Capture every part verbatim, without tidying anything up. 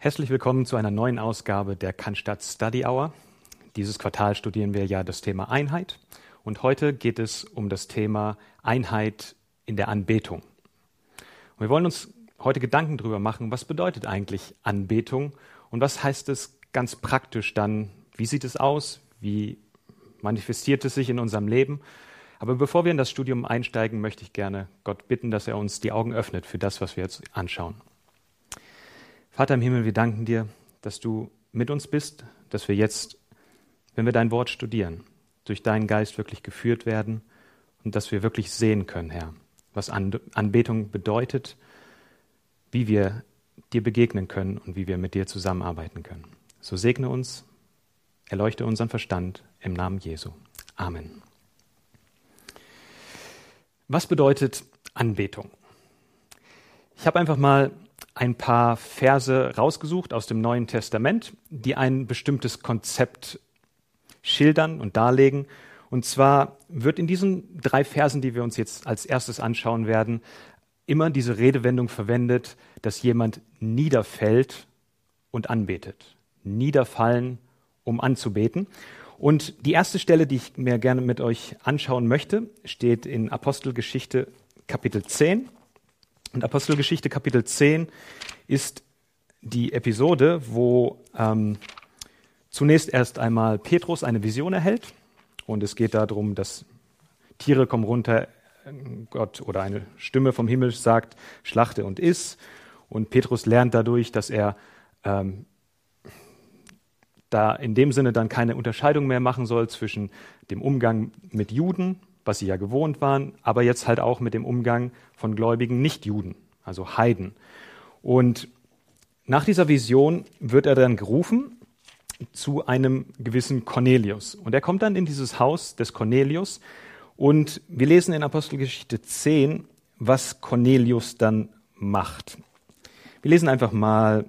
Herzlich willkommen zu einer neuen Ausgabe der Cannstatt Study Hour. Dieses Quartal studieren wir ja das Thema Einheit und heute geht es um das Thema Einheit in der Anbetung. Und wir wollen uns heute Gedanken darüber machen, was bedeutet eigentlich Anbetung und was heißt es ganz praktisch dann, wie sieht es aus, wie manifestiert es sich in unserem Leben. Aber bevor wir in das Studium einsteigen, möchte ich gerne Gott bitten, dass er uns die Augen öffnet für das, was wir jetzt anschauen. Vater im Himmel, wir danken dir, dass du mit uns bist, dass wir jetzt, wenn wir dein Wort studieren, durch deinen Geist wirklich geführt werden und dass wir wirklich sehen können, Herr, was Anbetung bedeutet, wie wir dir begegnen können und wie wir mit dir zusammenarbeiten können. So segne uns, erleuchte unseren Verstand im Namen Jesu. Amen. Was bedeutet Anbetung? Ich habe einfach mal ein paar Verse rausgesucht aus dem Neuen Testament, die ein bestimmtes Konzept schildern und darlegen. Und zwar wird in diesen drei Versen, die wir uns jetzt als erstes anschauen werden, immer diese Redewendung verwendet, dass jemand niederfällt und anbetet. Niederfallen, um anzubeten. Und die erste Stelle, die ich mir gerne mit euch anschauen möchte, steht in Apostelgeschichte Kapitel zehn. Und Apostelgeschichte Kapitel zehn ist die Episode, wo ähm, zunächst erst einmal Petrus eine Vision erhält. Und es geht darum, dass Tiere kommen runter, Gott oder eine Stimme vom Himmel sagt, schlachte und iss. Und Petrus lernt dadurch, dass er ähm, da in dem Sinne dann keine Unterscheidung mehr machen soll zwischen dem Umgang mit Juden, was sie ja gewohnt waren, aber jetzt halt auch mit dem Umgang von gläubigen Nichtjuden, also Heiden. Und nach dieser Vision wird er dann gerufen zu einem gewissen Cornelius. Und er kommt dann in dieses Haus des Cornelius und wir lesen in Apostelgeschichte zehn, was Cornelius dann macht. Wir lesen einfach mal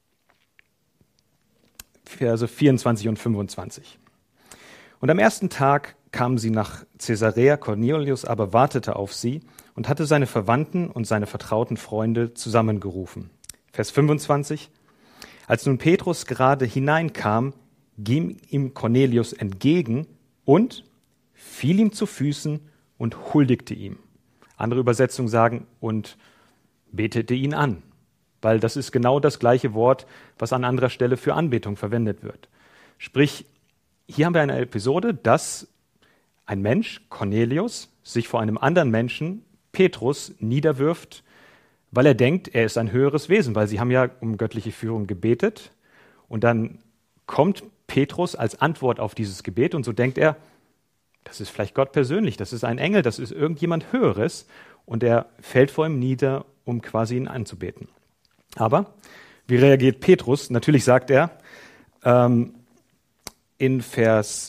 Verse vierundzwanzig und fünfundzwanzig. Und am ersten Tag kamen sie nach Caesarea, Cornelius aber wartete auf sie und hatte seine Verwandten und seine vertrauten Freunde zusammengerufen. Vers fünfundzwanzig. Als nun Petrus gerade hineinkam, ging ihm Cornelius entgegen und fiel ihm zu Füßen und huldigte ihm. Andere Übersetzungen sagen, und betete ihn an, weil das ist genau das gleiche Wort, was an anderer Stelle für Anbetung verwendet wird. Sprich, hier haben wir eine Episode, dass ein Mensch, Cornelius, sich vor einem anderen Menschen, Petrus, niederwirft, weil er denkt, er ist ein höheres Wesen, weil sie haben ja um göttliche Führung gebetet. Und dann kommt Petrus als Antwort auf dieses Gebet und so denkt er, das ist vielleicht Gott persönlich, das ist ein Engel, das ist irgendjemand Höheres. Und er fällt vor ihm nieder, um quasi ihn anzubeten. Aber wie reagiert Petrus? Natürlich sagt er ähm, in Vers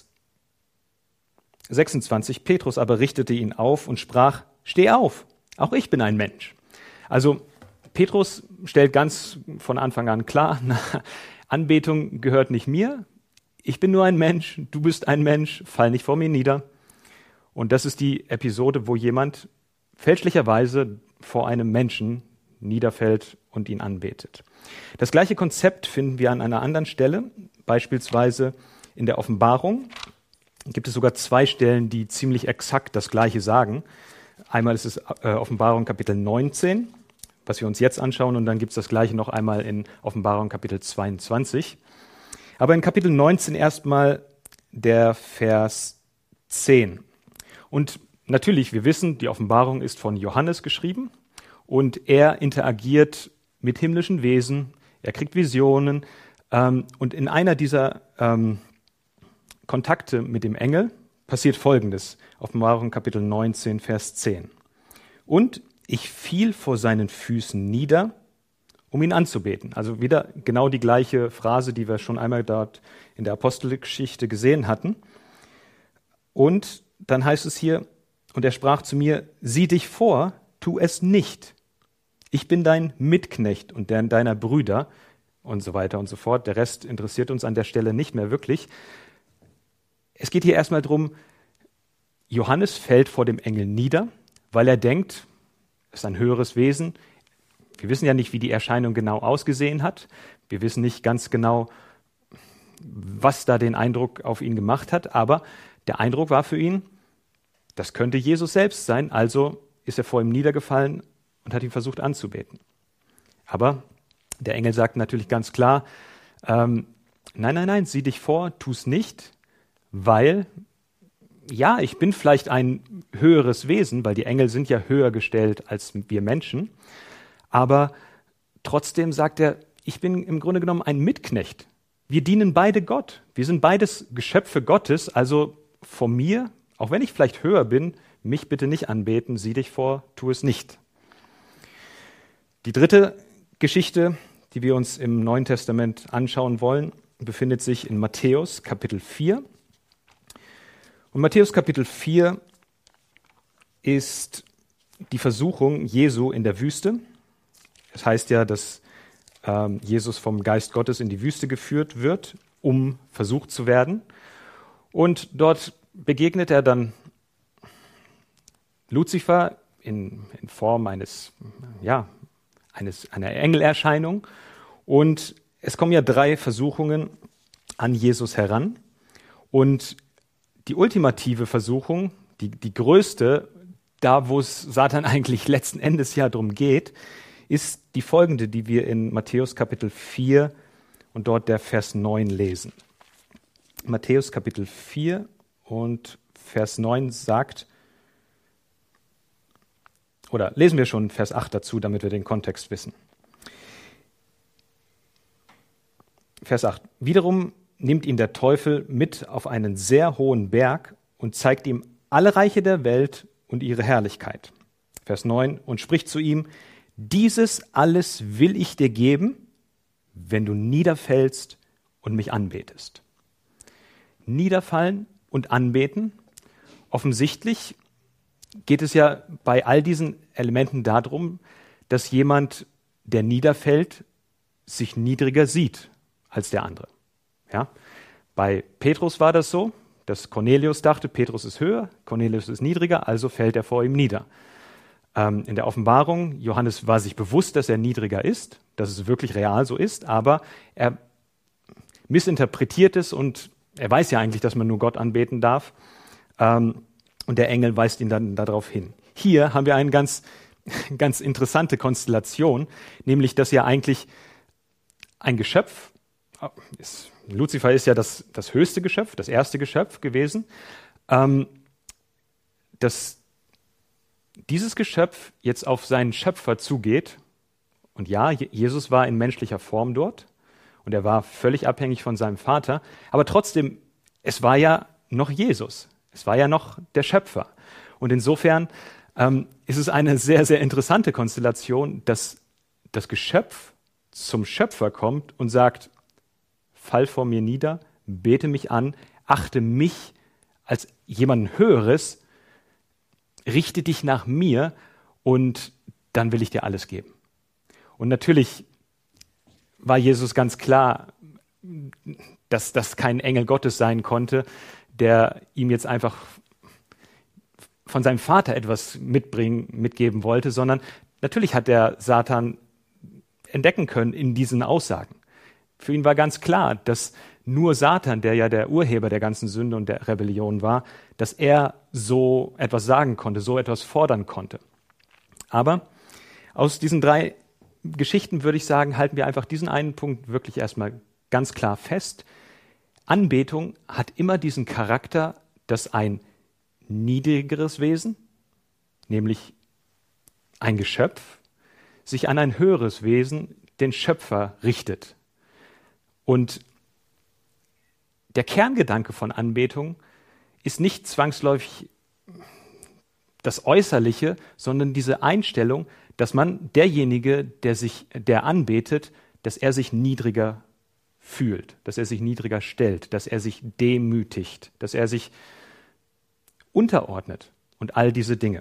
sechsundzwanzig, Petrus aber richtete ihn auf und sprach, steh auf, auch ich bin ein Mensch. Also Petrus stellt ganz von Anfang an klar, na, Anbetung gehört nicht mir, ich bin nur ein Mensch, du bist ein Mensch, fall nicht vor mir nieder. Und das ist die Episode, wo jemand fälschlicherweise vor einem Menschen niederfällt und ihn anbetet. Das gleiche Konzept finden wir an einer anderen Stelle, beispielsweise in der Offenbarung. Gibt es sogar zwei Stellen, die ziemlich exakt das Gleiche sagen. Einmal ist es äh, Offenbarung Kapitel neunzehn, was wir uns jetzt anschauen, und dann gibt es das Gleiche noch einmal in Offenbarung Kapitel zweiundzwanzig. Aber in Kapitel neunzehn erstmal der Vers zehn. Und natürlich, wir wissen, die Offenbarung ist von Johannes geschrieben und er interagiert mit himmlischen Wesen, er kriegt Visionen ähm, und in einer dieser ähm, Kontakte mit dem Engel passiert Folgendes. Offenbarung Kapitel neunzehn, Vers zehn. Und ich fiel vor seinen Füßen nieder, um ihn anzubeten. Also wieder genau die gleiche Phrase, die wir schon einmal dort in der Apostelgeschichte gesehen hatten. Und dann heißt es hier, und er sprach zu mir, sieh dich vor, tu es nicht. Ich bin dein Mitknecht und der deiner Brüder und so weiter und so fort. Der Rest interessiert uns an der Stelle nicht mehr wirklich. Es geht hier erstmal darum, Johannes fällt vor dem Engel nieder, weil er denkt, es ist ein höheres Wesen. Wir wissen ja nicht, wie die Erscheinung genau ausgesehen hat. Wir wissen nicht ganz genau, was da den Eindruck auf ihn gemacht hat, aber der Eindruck war für ihn, das könnte Jesus selbst sein, also ist er vor ihm niedergefallen und hat ihn versucht anzubeten. Aber der Engel sagt natürlich ganz klar, ähm, nein, nein, nein, sieh dich vor, tu es nicht, weil, ja, ich bin vielleicht ein höheres Wesen, weil die Engel sind ja höher gestellt als wir Menschen, aber trotzdem sagt er, ich bin im Grunde genommen ein Mitknecht. Wir dienen beide Gott. Wir sind beides Geschöpfe Gottes, also vor mir, auch wenn ich vielleicht höher bin, mich bitte nicht anbeten, sieh dich vor, tu es nicht. Die dritte Geschichte, die wir uns im Neuen Testament anschauen wollen, befindet sich in Matthäus Kapitel vier. Und Matthäus Kapitel vier ist die Versuchung Jesu in der Wüste. Es heißt ja, dass ähm, Jesus vom Geist Gottes in die Wüste geführt wird, um versucht zu werden. Und dort begegnet er dann Luzifer in, in Form eines, ja, eines, einer Engelerscheinung. Und es kommen ja drei Versuchungen an Jesus heran. Und die ultimative Versuchung, die, die größte, da wo es Satan eigentlich letzten Endes ja darum geht, ist die folgende, die wir in Matthäus Kapitel vier und dort der Vers neun lesen. Matthäus Kapitel vier und Vers neun sagt, oder lesen wir schon Vers acht dazu, damit wir den Kontext wissen. Vers acht. Wiederum nimmt ihn der Teufel mit auf einen sehr hohen Berg und zeigt ihm alle Reiche der Welt und ihre Herrlichkeit. Vers neun. Und spricht zu ihm, dieses alles will ich dir geben, wenn du niederfällst und mich anbetest. Niederfallen und anbeten. Offensichtlich geht es ja bei all diesen Elementen darum, dass jemand, der niederfällt, sich niedriger sieht als der andere. Ja? Bei Petrus war das so, dass Cornelius dachte, Petrus ist höher, Cornelius ist niedriger, also fällt er vor ihm nieder. Ähm, in der Offenbarung, Johannes war sich bewusst, dass er niedriger ist, dass es wirklich real so ist, aber er missinterpretiert es und er weiß ja eigentlich, dass man nur Gott anbeten darf. Ähm, und der Engel weist ihn dann darauf hin. Hier haben wir eine ganz, ganz interessante Konstellation, nämlich, dass ja eigentlich ein Geschöpf, ist, Luzifer ist ja das, das höchste Geschöpf, das erste Geschöpf gewesen, ähm, dass dieses Geschöpf jetzt auf seinen Schöpfer zugeht. Und ja, Jesus war in menschlicher Form dort und er war völlig abhängig von seinem Vater, aber trotzdem, es war ja noch Jesus, es war ja noch der Schöpfer. Und insofern ähm, ist es eine sehr, sehr interessante Konstellation, dass das Geschöpf zum Schöpfer kommt und sagt, fall vor mir nieder, bete mich an, achte mich als jemanden Höheres, richte dich nach mir und dann will ich dir alles geben. Und natürlich war Jesus ganz klar, dass das kein Engel Gottes sein konnte, der ihm jetzt einfach von seinem Vater etwas mitbringen, mitgeben wollte, sondern natürlich hat der Satan entdecken können in diesen Aussagen. Für ihn war ganz klar, dass nur Satan, der ja der Urheber der ganzen Sünde und der Rebellion war, dass er so etwas sagen konnte, so etwas fordern konnte. Aber aus diesen drei Geschichten würde ich sagen, halten wir einfach diesen einen Punkt wirklich erstmal ganz klar fest. Anbetung hat immer diesen Charakter, dass ein niedrigeres Wesen, nämlich ein Geschöpf, sich an ein höheres Wesen, den Schöpfer, richtet. Und der Kerngedanke von Anbetung ist nicht zwangsläufig das Äußerliche, sondern diese Einstellung, dass man derjenige, der sich, der anbetet, dass er sich niedriger fühlt, dass er sich niedriger stellt, dass er sich demütigt, dass er sich unterordnet und all diese Dinge.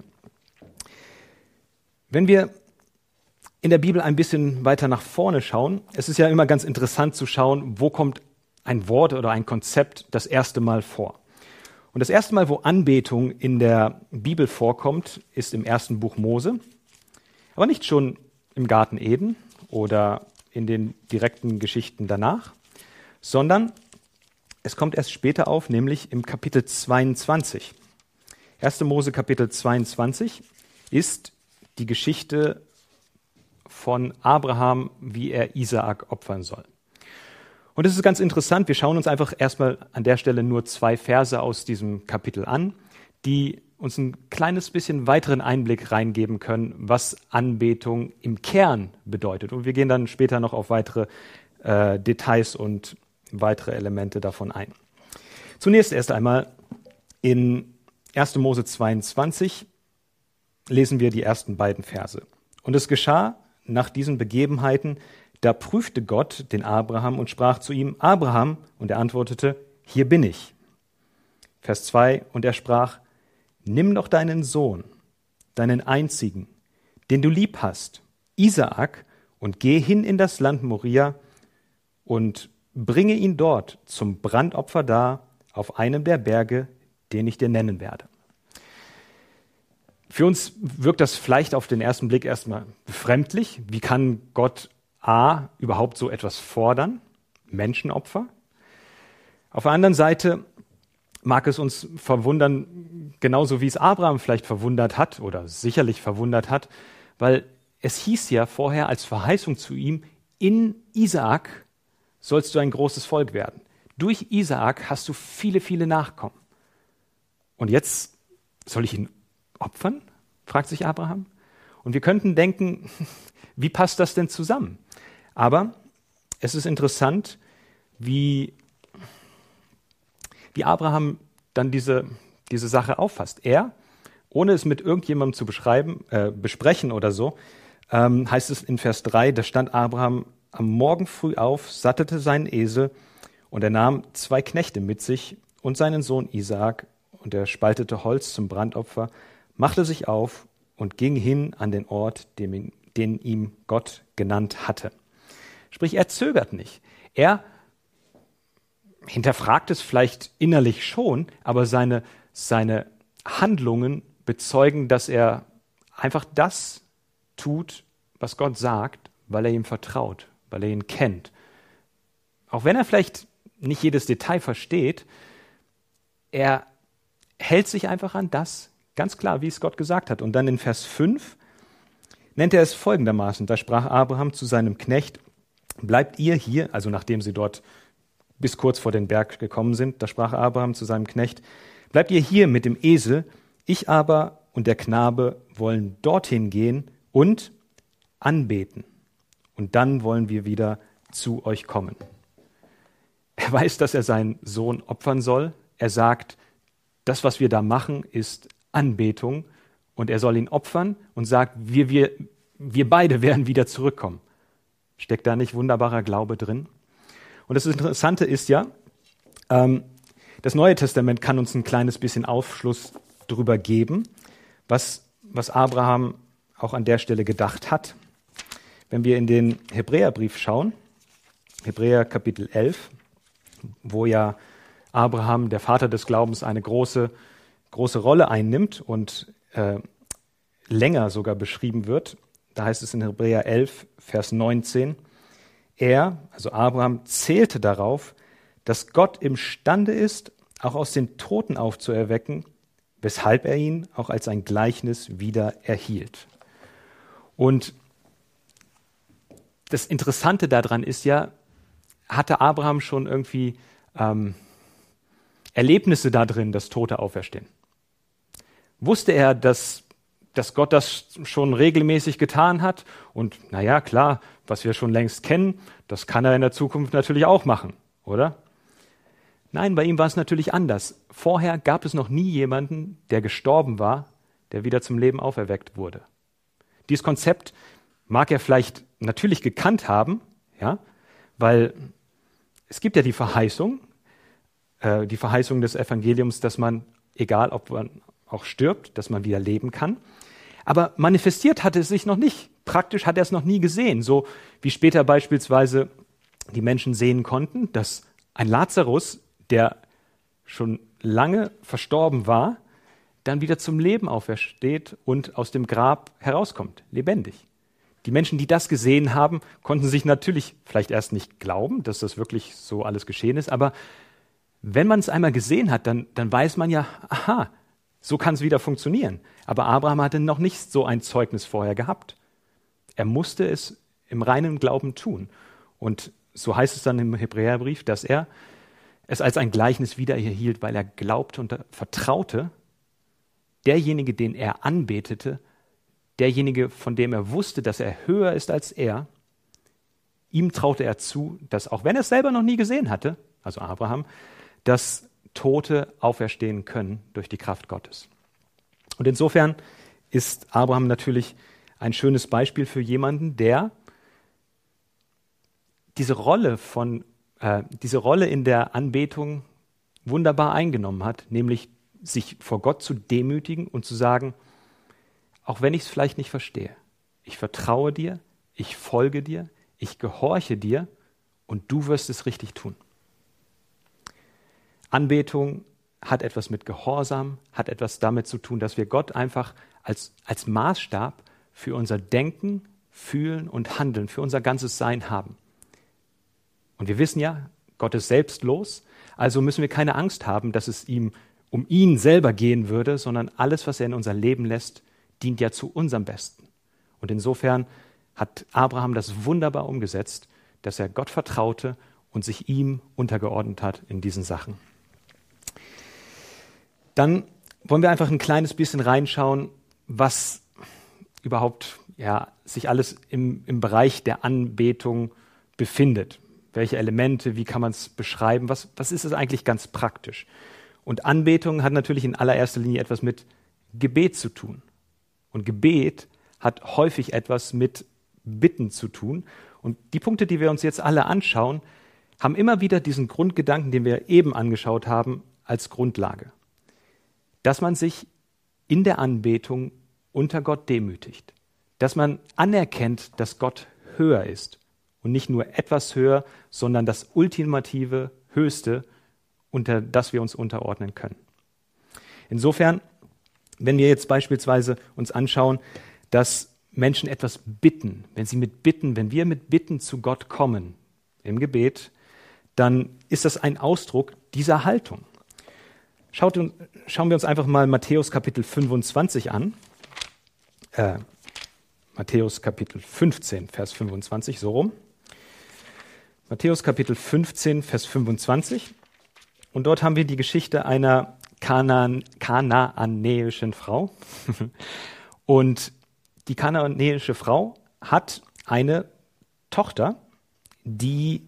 Wenn wir in der Bibel ein bisschen weiter nach vorne schauen, es ist ja immer ganz interessant zu schauen, wo kommt ein Wort oder ein Konzept das erste Mal vor. Und das erste Mal, wo Anbetung in der Bibel vorkommt, ist im ersten Buch Mose, aber nicht schon im Garten Eden oder in den direkten Geschichten danach, sondern es kommt erst später auf, nämlich im Kapitel zweiundzwanzig. erster Mose Kapitel zweiundzwanzig ist die Geschichte von Abraham, wie er Isaak opfern soll. Und es ist ganz interessant, wir schauen uns einfach erstmal an der Stelle nur zwei Verse aus diesem Kapitel an, die uns ein kleines bisschen weiteren Einblick reingeben können, was Anbetung im Kern bedeutet. Und wir gehen dann später noch auf weitere äh, Details und weitere Elemente davon ein. Zunächst erst einmal in erster Mose zweiundzwanzig lesen wir die ersten beiden Verse. Und es geschah nach diesen Begebenheiten, da prüfte Gott den Abraham und sprach zu ihm, Abraham, und er antwortete, hier bin ich. Vers zwei, und er sprach, nimm doch deinen Sohn, deinen einzigen, den du lieb hast, Isaak, und geh hin in das Land Moria und bringe ihn dort zum Brandopfer dar auf einem der Berge, den ich dir nennen werde. Für uns wirkt das vielleicht auf den ersten Blick erstmal befremdlich. Wie kann Gott A überhaupt so etwas fordern? Menschenopfer. Auf der anderen Seite mag es uns verwundern, genauso wie es Abraham vielleicht verwundert hat oder sicherlich verwundert hat, weil es hieß ja vorher als Verheißung zu ihm, in Isaak sollst du ein großes Volk werden. Durch Isaak hast du viele, viele Nachkommen. Und jetzt soll ich ihn opfern? Fragt sich Abraham. Und wir könnten denken, wie passt das denn zusammen? Aber es ist interessant, wie, wie Abraham dann diese, diese Sache auffasst. Er, ohne es mit irgendjemandem zu beschreiben, äh, besprechen oder so, ähm, heißt es in Vers drei, da stand Abraham am Morgen früh auf, sattete seinen Esel und er nahm zwei Knechte mit sich und seinen Sohn Isaak und er spaltete Holz zum Brandopfer, machte sich auf und ging hin an den Ort, den, den ihm Gott genannt hatte. Sprich, er zögert nicht. Er hinterfragt es vielleicht innerlich schon, aber seine, seine Handlungen bezeugen, dass er einfach das tut, was Gott sagt, weil er ihm vertraut, weil er ihn kennt. Auch wenn er vielleicht nicht jedes Detail versteht, er hält sich einfach an das, ganz klar, wie es Gott gesagt hat. Und dann in Vers fünf nennt er es folgendermaßen, da sprach Abraham zu seinem Knecht, bleibt ihr hier, also nachdem sie dort bis kurz vor den Berg gekommen sind, da sprach Abraham zu seinem Knecht, bleibt ihr hier mit dem Esel, ich aber und der Knabe wollen dorthin gehen und anbeten. Und dann wollen wir wieder zu euch kommen. Er weiß, dass er seinen Sohn opfern soll. Er sagt, das, was wir da machen, ist Anbetung. Und er soll ihn opfern und sagt, wir, wir, wir beide werden wieder zurückkommen. Steckt da nicht wunderbarer Glaube drin? Und das Interessante ist ja, ähm, das Neue Testament kann uns ein kleines bisschen Aufschluss darüber geben, was, was Abraham auch an der Stelle gedacht hat. Wenn wir in den Hebräerbrief schauen, Hebräer Kapitel elf, wo ja Abraham, der Vater des Glaubens, eine große, große Rolle einnimmt und äh, länger sogar beschrieben wird, da heißt es in Hebräer elf, Vers neunzehn, er, also Abraham, zählte darauf, dass Gott imstande ist, auch aus den Toten aufzuerwecken, weshalb er ihn auch als ein Gleichnis wieder erhielt. Und das Interessante daran ist ja, hatte Abraham schon irgendwie ähm, Erlebnisse da drin, dass Tote auferstehen? Wusste er, dass, dass Gott das schon regelmäßig getan hat? Und naja, klar, was wir schon längst kennen, das kann er in der Zukunft natürlich auch machen, oder? Nein, bei ihm war es natürlich anders. Vorher gab es noch nie jemanden, der gestorben war, der wieder zum Leben auferweckt wurde. Dieses Konzept mag er vielleicht natürlich gekannt haben, ja, weil es gibt ja die Verheißung, äh, die Verheißung des Evangeliums, dass man, egal ob man auch stirbt, dass man wieder leben kann. Aber manifestiert hatte es sich noch nicht. Praktisch hat er es noch nie gesehen. So wie später beispielsweise die Menschen sehen konnten, dass ein Lazarus, der schon lange verstorben war, dann wieder zum Leben aufersteht und aus dem Grab herauskommt, lebendig. Die Menschen, die das gesehen haben, konnten sich natürlich vielleicht erst nicht glauben, dass das wirklich so alles geschehen ist, aber wenn man es einmal gesehen hat, dann, dann weiß man ja, aha, so kann es wieder funktionieren. Aber Abraham hatte noch nicht so ein Zeugnis vorher gehabt. Er musste es im reinen Glauben tun. Und so heißt es dann im Hebräerbrief, dass er es als ein Gleichnis wieder erhielt, weil er glaubte und vertraute, derjenige, den er anbetete, derjenige, von dem er wusste, dass er höher ist als er, ihm traute er zu, dass, auch wenn er es selber noch nie gesehen hatte, also Abraham, dass Tote auferstehen können durch die Kraft Gottes. Und insofern ist Abraham natürlich ein schönes Beispiel für jemanden, der diese Rolle von, äh, diese Rolle in der Anbetung wunderbar eingenommen hat, nämlich sich vor Gott zu demütigen und zu sagen, auch wenn ich es vielleicht nicht verstehe, ich vertraue dir, ich folge dir, ich gehorche dir und du wirst es richtig tun. Anbetung hat etwas mit Gehorsam, hat etwas damit zu tun, dass wir Gott einfach als, als Maßstab für unser Denken, Fühlen und Handeln, für unser ganzes Sein haben. Und wir wissen ja, Gott ist selbstlos, also müssen wir keine Angst haben, dass es ihm um ihn selber gehen würde, sondern alles, was er in unser Leben lässt, dient ja zu unserem Besten. Und insofern hat Abraham das wunderbar umgesetzt, dass er Gott vertraute und sich ihm untergeordnet hat in diesen Sachen. Dann wollen wir einfach ein kleines bisschen reinschauen, was überhaupt ja, sich alles im, im Bereich der Anbetung befindet. Welche Elemente, wie kann man es beschreiben, was, was ist es eigentlich ganz praktisch? Und Anbetung hat natürlich in allererster Linie etwas mit Gebet zu tun. Und Gebet hat häufig etwas mit Bitten zu tun. Und die Punkte, die wir uns jetzt alle anschauen, haben immer wieder diesen Grundgedanken, den wir eben angeschaut haben, als Grundlage. Dass man sich in der Anbetung unter Gott demütigt. Dass man anerkennt, dass Gott höher ist. Und nicht nur etwas höher, sondern das ultimative, höchste, unter das wir uns unterordnen können. Insofern, wenn wir jetzt beispielsweise uns anschauen, dass Menschen etwas bitten, wenn sie mit Bitten, wenn wir mit Bitten zu Gott kommen im Gebet, dann ist das ein Ausdruck dieser Haltung. Schaut, schauen wir uns einfach mal Matthäus Kapitel fünfundzwanzig an. Äh, Matthäus Kapitel fünfzehn, Vers fünfundzwanzig, so rum. Matthäus Kapitel fünfzehn, Vers fünfundzwanzig. Und dort haben wir die Geschichte einer Kanaan, kanaanäischen Frau. Und die kanaanäische Frau hat eine Tochter, die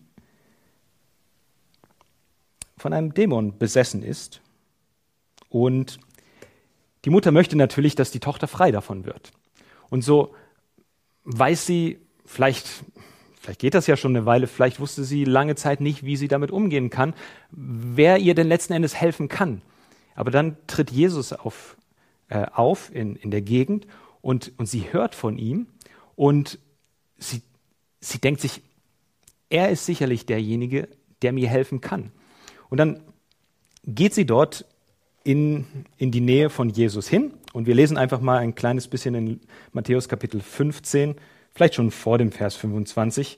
von einem Dämon besessen ist. Und die Mutter möchte natürlich, dass die Tochter frei davon wird. Und so weiß sie, vielleicht, vielleicht geht das ja schon eine Weile, vielleicht wusste sie lange Zeit nicht, wie sie damit umgehen kann, wer ihr denn letzten Endes helfen kann. Aber dann tritt Jesus auf, äh, auf in, in der Gegend und, und sie hört von ihm und sie, sie denkt sich, er ist sicherlich derjenige, der mir helfen kann. Und dann geht sie dort in, in die Nähe von Jesus hin und wir lesen einfach mal ein kleines bisschen in Matthäus Kapitel fünfzehn, vielleicht schon vor dem Vers fünfundzwanzig,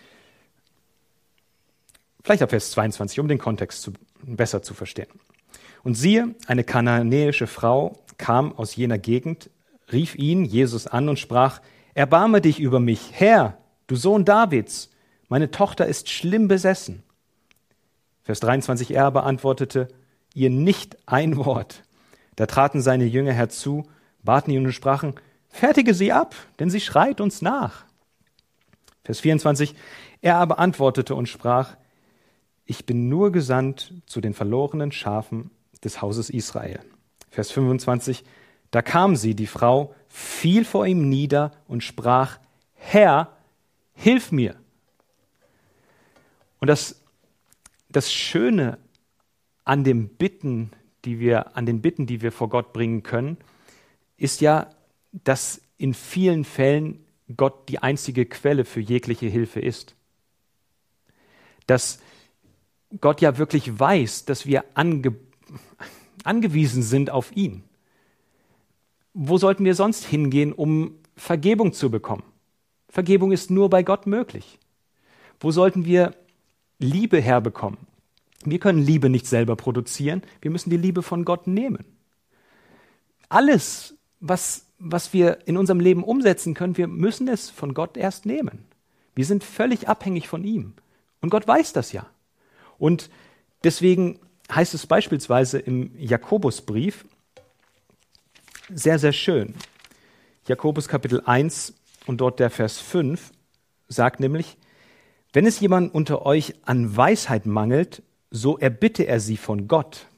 vielleicht ab Vers zweiundzwanzig, um den Kontext zu, besser zu verstehen. Und siehe, eine kanaanäische Frau kam aus jener Gegend, rief ihn, Jesus, an und sprach, erbarme dich über mich, Herr, du Sohn Davids, meine Tochter ist schlimm besessen. Vers dreiundzwanzig, er aber antwortete ihr nicht ein Wort. Da traten seine Jünger herzu, baten ihn und sprachen, fertige sie ab, denn sie schreit uns nach. Vers vierundzwanzig, er aber antwortete und sprach, ich bin nur gesandt zu den verlorenen Schafen des Hauses Israel. Vers fünfundzwanzig, da kam sie, die Frau, fiel vor ihm nieder und sprach, Herr, hilf mir. Und das, das Schöne an dem Bitten, die wir, an den Bitten, die wir vor Gott bringen können, ist ja, dass in vielen Fällen Gott die einzige Quelle für jegliche Hilfe ist. Dass Gott ja wirklich weiß, dass wir ange, angewiesen sind auf ihn. Wo sollten wir sonst hingehen, um Vergebung zu bekommen? Vergebung ist nur bei Gott möglich. Wo sollten wir Liebe herbekommen? Wir können Liebe nicht selber produzieren, wir müssen die Liebe von Gott nehmen. Alles, was, was wir in unserem Leben umsetzen können, wir müssen es von Gott erst nehmen. Wir sind völlig abhängig von ihm. Und Gott weiß das ja. Und deswegen heißt es beispielsweise im Jakobusbrief sehr, sehr schön. Jakobus Kapitel eins und dort der Vers fünf sagt nämlich, wenn es jemand unter euch an Weisheit mangelt, so erbitte er sie von Gott.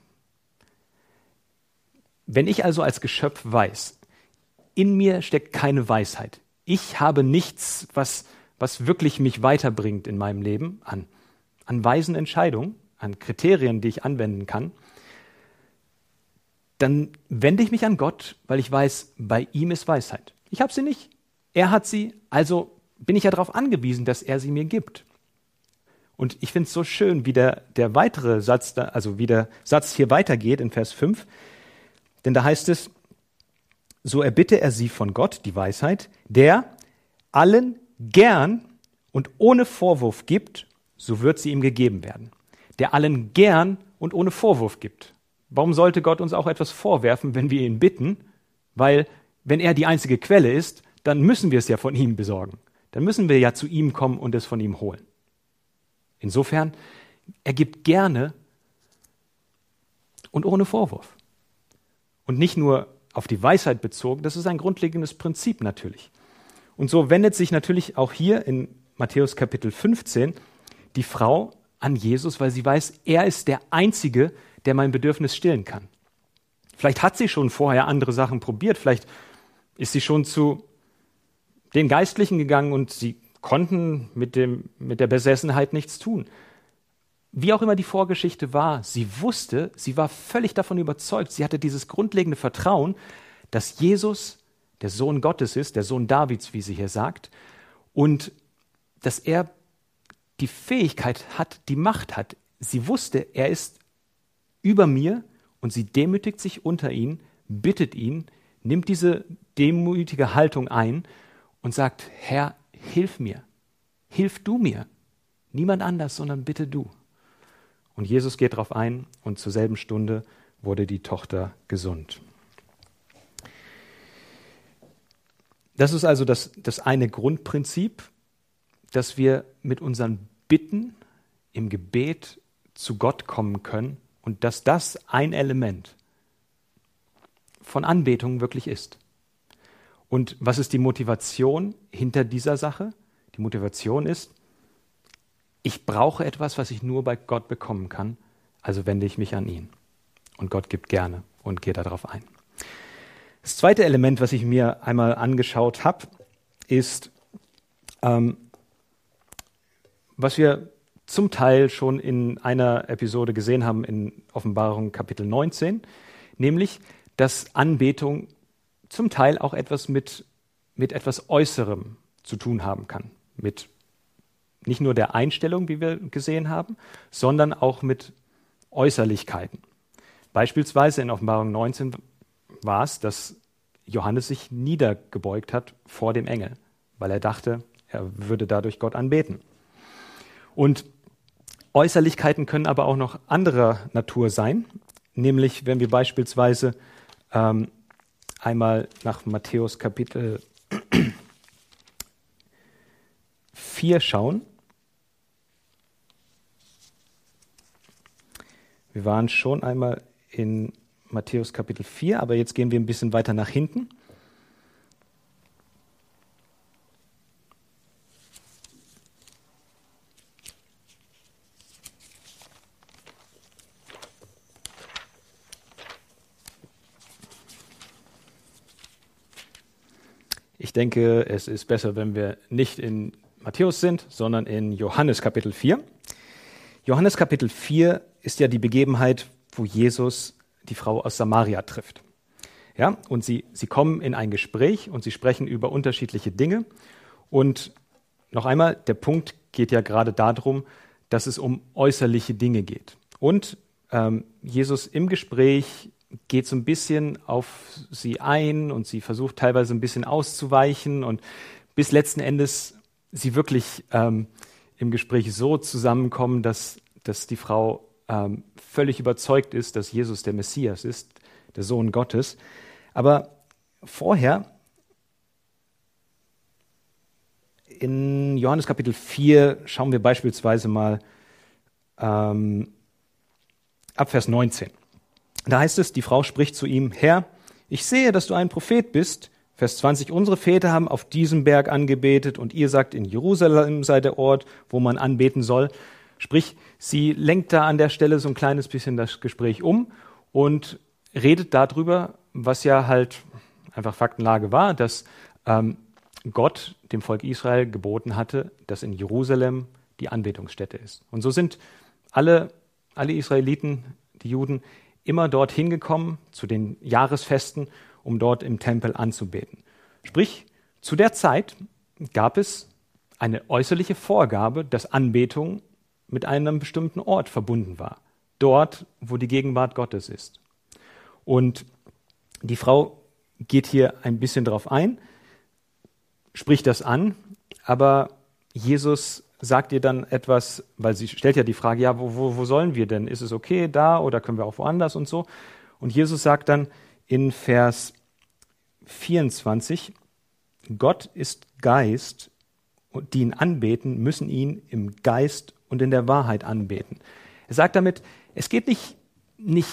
Wenn ich also als Geschöpf weiß, in mir steckt keine Weisheit, ich habe nichts, was, was wirklich mich weiterbringt in meinem Leben, an, an weisen Entscheidungen, an Kriterien, die ich anwenden kann, dann wende ich mich an Gott, weil ich weiß, bei ihm ist Weisheit. Ich habe sie nicht, er hat sie, also bin ich ja darauf angewiesen, dass er sie mir gibt. Und ich finde es so schön, wie der, der weitere Satz, da, also wie der Satz hier weitergeht in Vers fünf, denn da heißt es, so erbitte er sie von Gott, die Weisheit, der allen gern und ohne Vorwurf gibt, so wird sie ihm gegeben werden. Der allen gern und ohne Vorwurf gibt. Warum sollte Gott uns auch etwas vorwerfen, wenn wir ihn bitten? Weil, wenn er die einzige Quelle ist, dann müssen wir es ja von ihm besorgen. Dann müssen wir ja zu ihm kommen und es von ihm holen. Insofern, er gibt gerne und ohne Vorwurf. Und nicht nur auf die Weisheit bezogen, das ist ein grundlegendes Prinzip natürlich. Und so wendet sich natürlich auch hier in Matthäus Kapitel fünfzehn die Frau an Jesus, weil sie weiß, er ist der Einzige, der mein Bedürfnis stillen kann. Vielleicht hat sie schon vorher andere Sachen probiert, vielleicht ist sie schon zu den Geistlichen gegangen und sie konnten mit, dem, mit der Besessenheit nichts tun. Wie auch immer die Vorgeschichte war, sie wusste, sie war völlig davon überzeugt, sie hatte dieses grundlegende Vertrauen, dass Jesus der Sohn Gottes ist, der Sohn Davids, wie sie hier sagt, und dass er die Fähigkeit hat, die Macht hat. Sie wusste, er ist über mir und sie demütigt sich unter ihn, bittet ihn, nimmt diese demütige Haltung ein und sagt, Herr, hilf mir, hilf du mir, niemand anders, sondern bitte du. Und Jesus geht darauf ein und zur selben Stunde wurde die Tochter gesund. Das ist also das, das eine Grundprinzip, dass wir mit unseren Bitten im Gebet zu Gott kommen können und dass das ein Element von Anbetung wirklich ist. Und was ist die Motivation hinter dieser Sache? Die Motivation ist, ich brauche etwas, was ich nur bei Gott bekommen kann, also wende ich mich an ihn. Und Gott gibt gerne und geht darauf ein. Das zweite Element, was ich mir einmal angeschaut habe, ist, ähm, was wir zum Teil schon in einer Episode gesehen haben in Offenbarung Kapitel neunzehn, nämlich, dass Anbetung zum Teil auch etwas mit, mit etwas Äußerem zu tun haben kann. Mit nicht nur der Einstellung, wie wir gesehen haben, sondern auch mit Äußerlichkeiten. Beispielsweise in Offenbarung neunzehn war es, dass Johannes sich niedergebeugt hat vor dem Engel, weil er dachte, er würde dadurch Gott anbeten. Und Äußerlichkeiten können aber auch noch anderer Natur sein, nämlich wenn wir beispielsweise ähm, einmal nach Matthäus Kapitel vier schauen. Wir waren schon einmal in Matthäus Kapitel vier, aber jetzt gehen wir ein bisschen weiter nach hinten. Ich denke, es ist besser, wenn wir nicht in Matthäus sind, sondern in Johannes Kapitel vier. Johannes Kapitel vier ist ja die Begebenheit, wo Jesus die Frau aus Samaria trifft. Ja, und sie, sie kommen in ein Gespräch und sie sprechen über unterschiedliche Dinge. Und noch einmal, der Punkt geht ja gerade darum, dass es um äußerliche Dinge geht. Und ähm, Jesus im Gespräch geht so ein bisschen auf sie ein und sie versucht teilweise ein bisschen auszuweichen und ein bis letzten Endes sie wirklich ähm, im Gespräch so zusammenkommen, dass, dass die Frau ähm, völlig überzeugt ist, dass Jesus der Messias ist, der Sohn Gottes. Aber vorher, in Johannes Kapitel vier, schauen wir beispielsweise mal ähm, ab Vers neunzehn. Da heißt es, die Frau spricht zu ihm, Herr, ich sehe, dass du ein Prophet bist. Vers zwanzig, unsere Väter haben auf diesem Berg angebetet und ihr sagt, in Jerusalem sei der Ort, wo man anbeten soll. Sprich, sie lenkt da an der Stelle so ein kleines bisschen das Gespräch um und redet darüber, was ja halt einfach Faktenlage war, dass ähm, Gott dem Volk Israel geboten hatte, dass in Jerusalem die Anbetungsstätte ist. Und so sind alle, alle Israeliten, die Juden, immer dorthin gekommen zu den Jahresfesten, um dort im Tempel anzubeten. Sprich, zu der Zeit gab es eine äußerliche Vorgabe, dass Anbetung mit einem bestimmten Ort verbunden war. Dort, wo die Gegenwart Gottes ist. Und die Frau geht hier ein bisschen drauf ein, spricht das an, aber Jesus sagt ihr dann etwas, weil sie stellt ja die Frage, ja, wo, wo, wo sollen wir denn? Ist es okay da oder können wir auch woanders und so? Und Jesus sagt dann in Vers vierundzwanzig, Gott ist Geist und die ihn anbeten, müssen ihn im Geist und in der Wahrheit anbeten. Er sagt damit, es geht nicht, nicht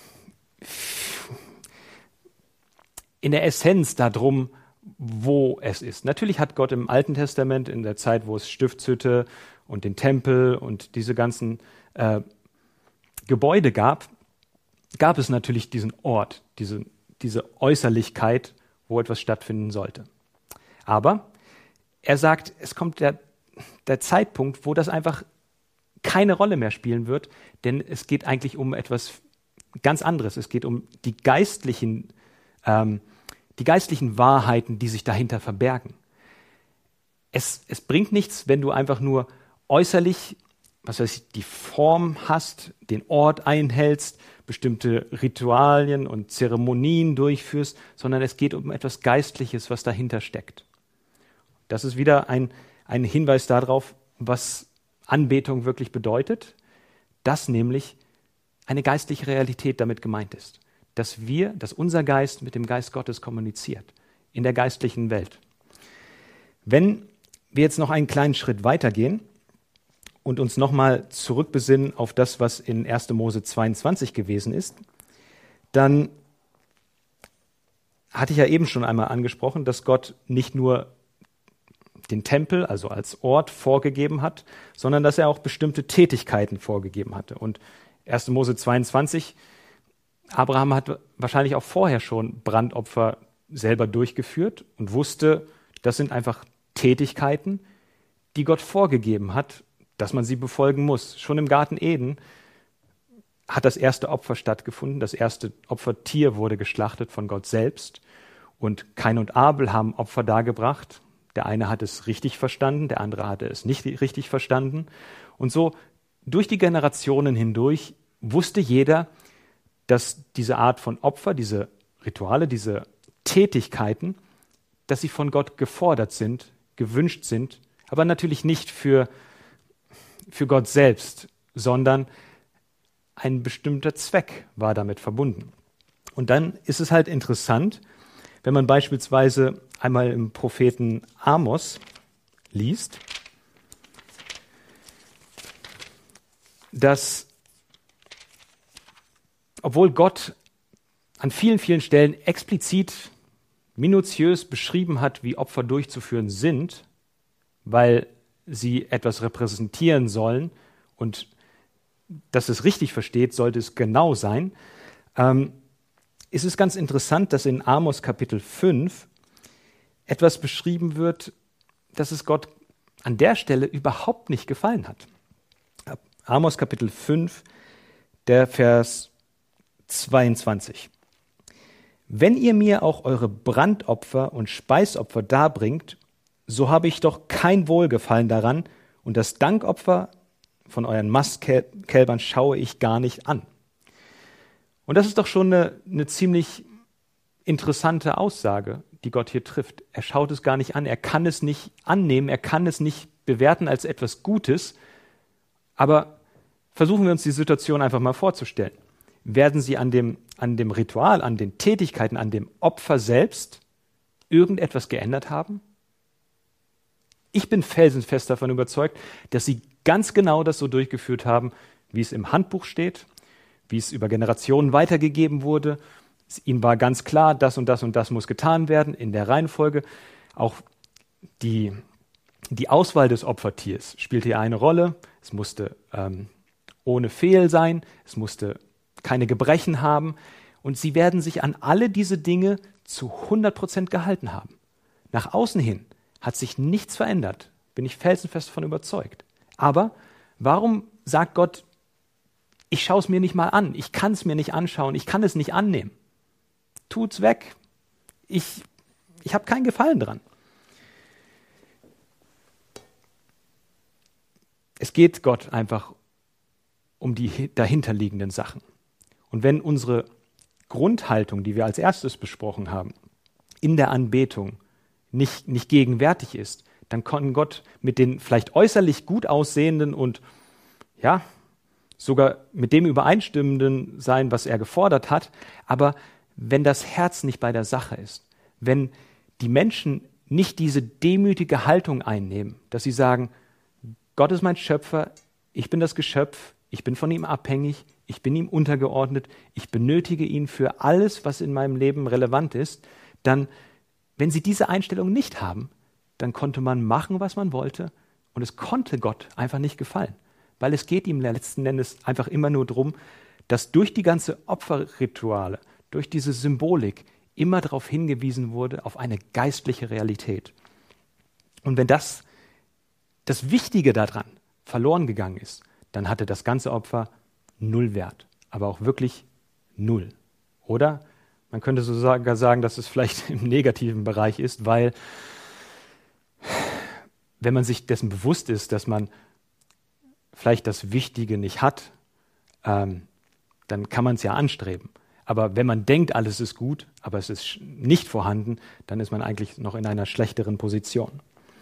in der Essenz darum, wo es ist. Natürlich hat Gott im Alten Testament, in der Zeit, wo es Stiftshütte und den Tempel und diese ganzen äh, Gebäude gab, gab es natürlich diesen Ort, diese, diese Äußerlichkeit, wo etwas stattfinden sollte. Aber er sagt, es kommt der, der Zeitpunkt, wo das einfach keine Rolle mehr spielen wird, denn es geht eigentlich um etwas ganz anderes. Es geht um die geistlichen ähm, die geistlichen Wahrheiten, die sich dahinter verbergen. Es, es bringt nichts, wenn du einfach nur äußerlich, was weiß ich, die Form hast, den Ort einhältst, bestimmte Ritualien und Zeremonien durchführst, sondern es geht um etwas Geistliches, was dahinter steckt. Das ist wieder ein, ein Hinweis darauf, was Anbetung wirklich bedeutet, dass nämlich eine geistliche Realität damit gemeint ist. Dass wir, dass unser Geist mit dem Geist Gottes kommuniziert, in der geistlichen Welt. Wenn wir jetzt noch einen kleinen Schritt weitergehen und uns nochmal zurückbesinnen auf das, was in erster Mose zweiundzwanzig gewesen ist, dann hatte ich ja eben schon einmal angesprochen, dass Gott nicht nur den Tempel, also als Ort, vorgegeben hat, sondern dass er auch bestimmte Tätigkeiten vorgegeben hatte. Und erster Mose zweiundzwanzig, Abraham hat wahrscheinlich auch vorher schon Brandopfer selber durchgeführt und wusste, das sind einfach Tätigkeiten, die Gott vorgegeben hat, dass man sie befolgen muss. Schon im Garten Eden hat das erste Opfer stattgefunden. Das erste Opfertier wurde geschlachtet von Gott selbst. Und Kain und Abel haben Opfer dargebracht. Der eine hat es richtig verstanden, der andere hatte es nicht richtig verstanden. Und so durch die Generationen hindurch wusste jeder, dass diese Art von Opfer, diese Rituale, diese Tätigkeiten, dass sie von Gott gefordert sind, gewünscht sind, aber natürlich nicht für, für Gott selbst, sondern ein bestimmter Zweck war damit verbunden. Und dann ist es halt interessant, wenn man beispielsweise einmal im Propheten Amos liest, dass obwohl Gott an vielen, vielen Stellen explizit, minutiös beschrieben hat, wie Opfer durchzuführen sind, weil sie etwas repräsentieren sollen und dass es richtig versteht, sollte es genau sein, ähm, ist es ganz interessant, dass in Amos Kapitel fünf etwas beschrieben wird, dass es Gott an der Stelle überhaupt nicht gefallen hat. Amos Kapitel fünf, der Vers zweiundzwanzig. Wenn ihr mir auch eure Brandopfer und Speisopfer darbringt, so habe ich doch kein Wohlgefallen daran und das Dankopfer von euren Mastkälbern schaue ich gar nicht an. Und das ist doch schon eine, eine ziemlich interessante Aussage, die Gott hier trifft. Er schaut es gar nicht an, er kann es nicht annehmen, er kann es nicht bewerten als etwas Gutes. Aber versuchen wir uns die Situation einfach mal vorzustellen. Werden Sie an dem, an dem Ritual, an den Tätigkeiten, an dem Opfer selbst irgendetwas geändert haben? Ich bin felsenfest davon überzeugt, dass Sie ganz genau das so durchgeführt haben, wie es im Handbuch steht, wie es über Generationen weitergegeben wurde. Ihnen war ganz klar, das und das und das muss getan werden in der Reihenfolge. Auch die, die Auswahl des Opfertiers spielte hier eine Rolle. Es musste ähm, ohne Fehl sein, es musste keine Gebrechen haben. Und sie werden sich an alle diese Dinge zu hundert Prozent gehalten haben. Nach außen hin hat sich nichts verändert, bin ich felsenfest davon überzeugt. Aber warum sagt Gott, ich schaue es mir nicht mal an, ich kann es mir nicht anschauen, ich kann es nicht annehmen? Tut's weg. Ich, ich habe keinen Gefallen dran. Es geht Gott einfach um die dahinterliegenden Sachen. Und wenn unsere Grundhaltung, die wir als erstes besprochen haben, in der Anbetung nicht, nicht gegenwärtig ist, dann kann Gott mit den vielleicht äußerlich gut aussehenden und ja, sogar mit dem übereinstimmenden sein, was er gefordert hat. Aber wenn das Herz nicht bei der Sache ist, wenn die Menschen nicht diese demütige Haltung einnehmen, dass sie sagen, Gott ist mein Schöpfer, ich bin das Geschöpf, ich bin von ihm abhängig, ich bin ihm untergeordnet, ich benötige ihn für alles, was in meinem Leben relevant ist, dann, wenn sie diese Einstellung nicht haben, dann konnte man machen, was man wollte und es konnte Gott einfach nicht gefallen, weil es geht ihm letzten Endes einfach immer nur darum, dass durch die ganze Opferrituale, durch diese Symbolik immer darauf hingewiesen wurde, auf eine geistliche Realität. Und wenn das, das Wichtige daran verloren gegangen ist, dann hatte das ganze Opfer null Wert, aber auch wirklich null. Oder man könnte sogar sagen, dass es vielleicht im negativen Bereich ist, weil wenn man sich dessen bewusst ist, dass man vielleicht das Wichtige nicht hat, ähm, dann kann man es ja anstreben. Aber wenn man denkt, alles ist gut, aber es ist nicht vorhanden, dann ist man eigentlich noch in einer schlechteren Position.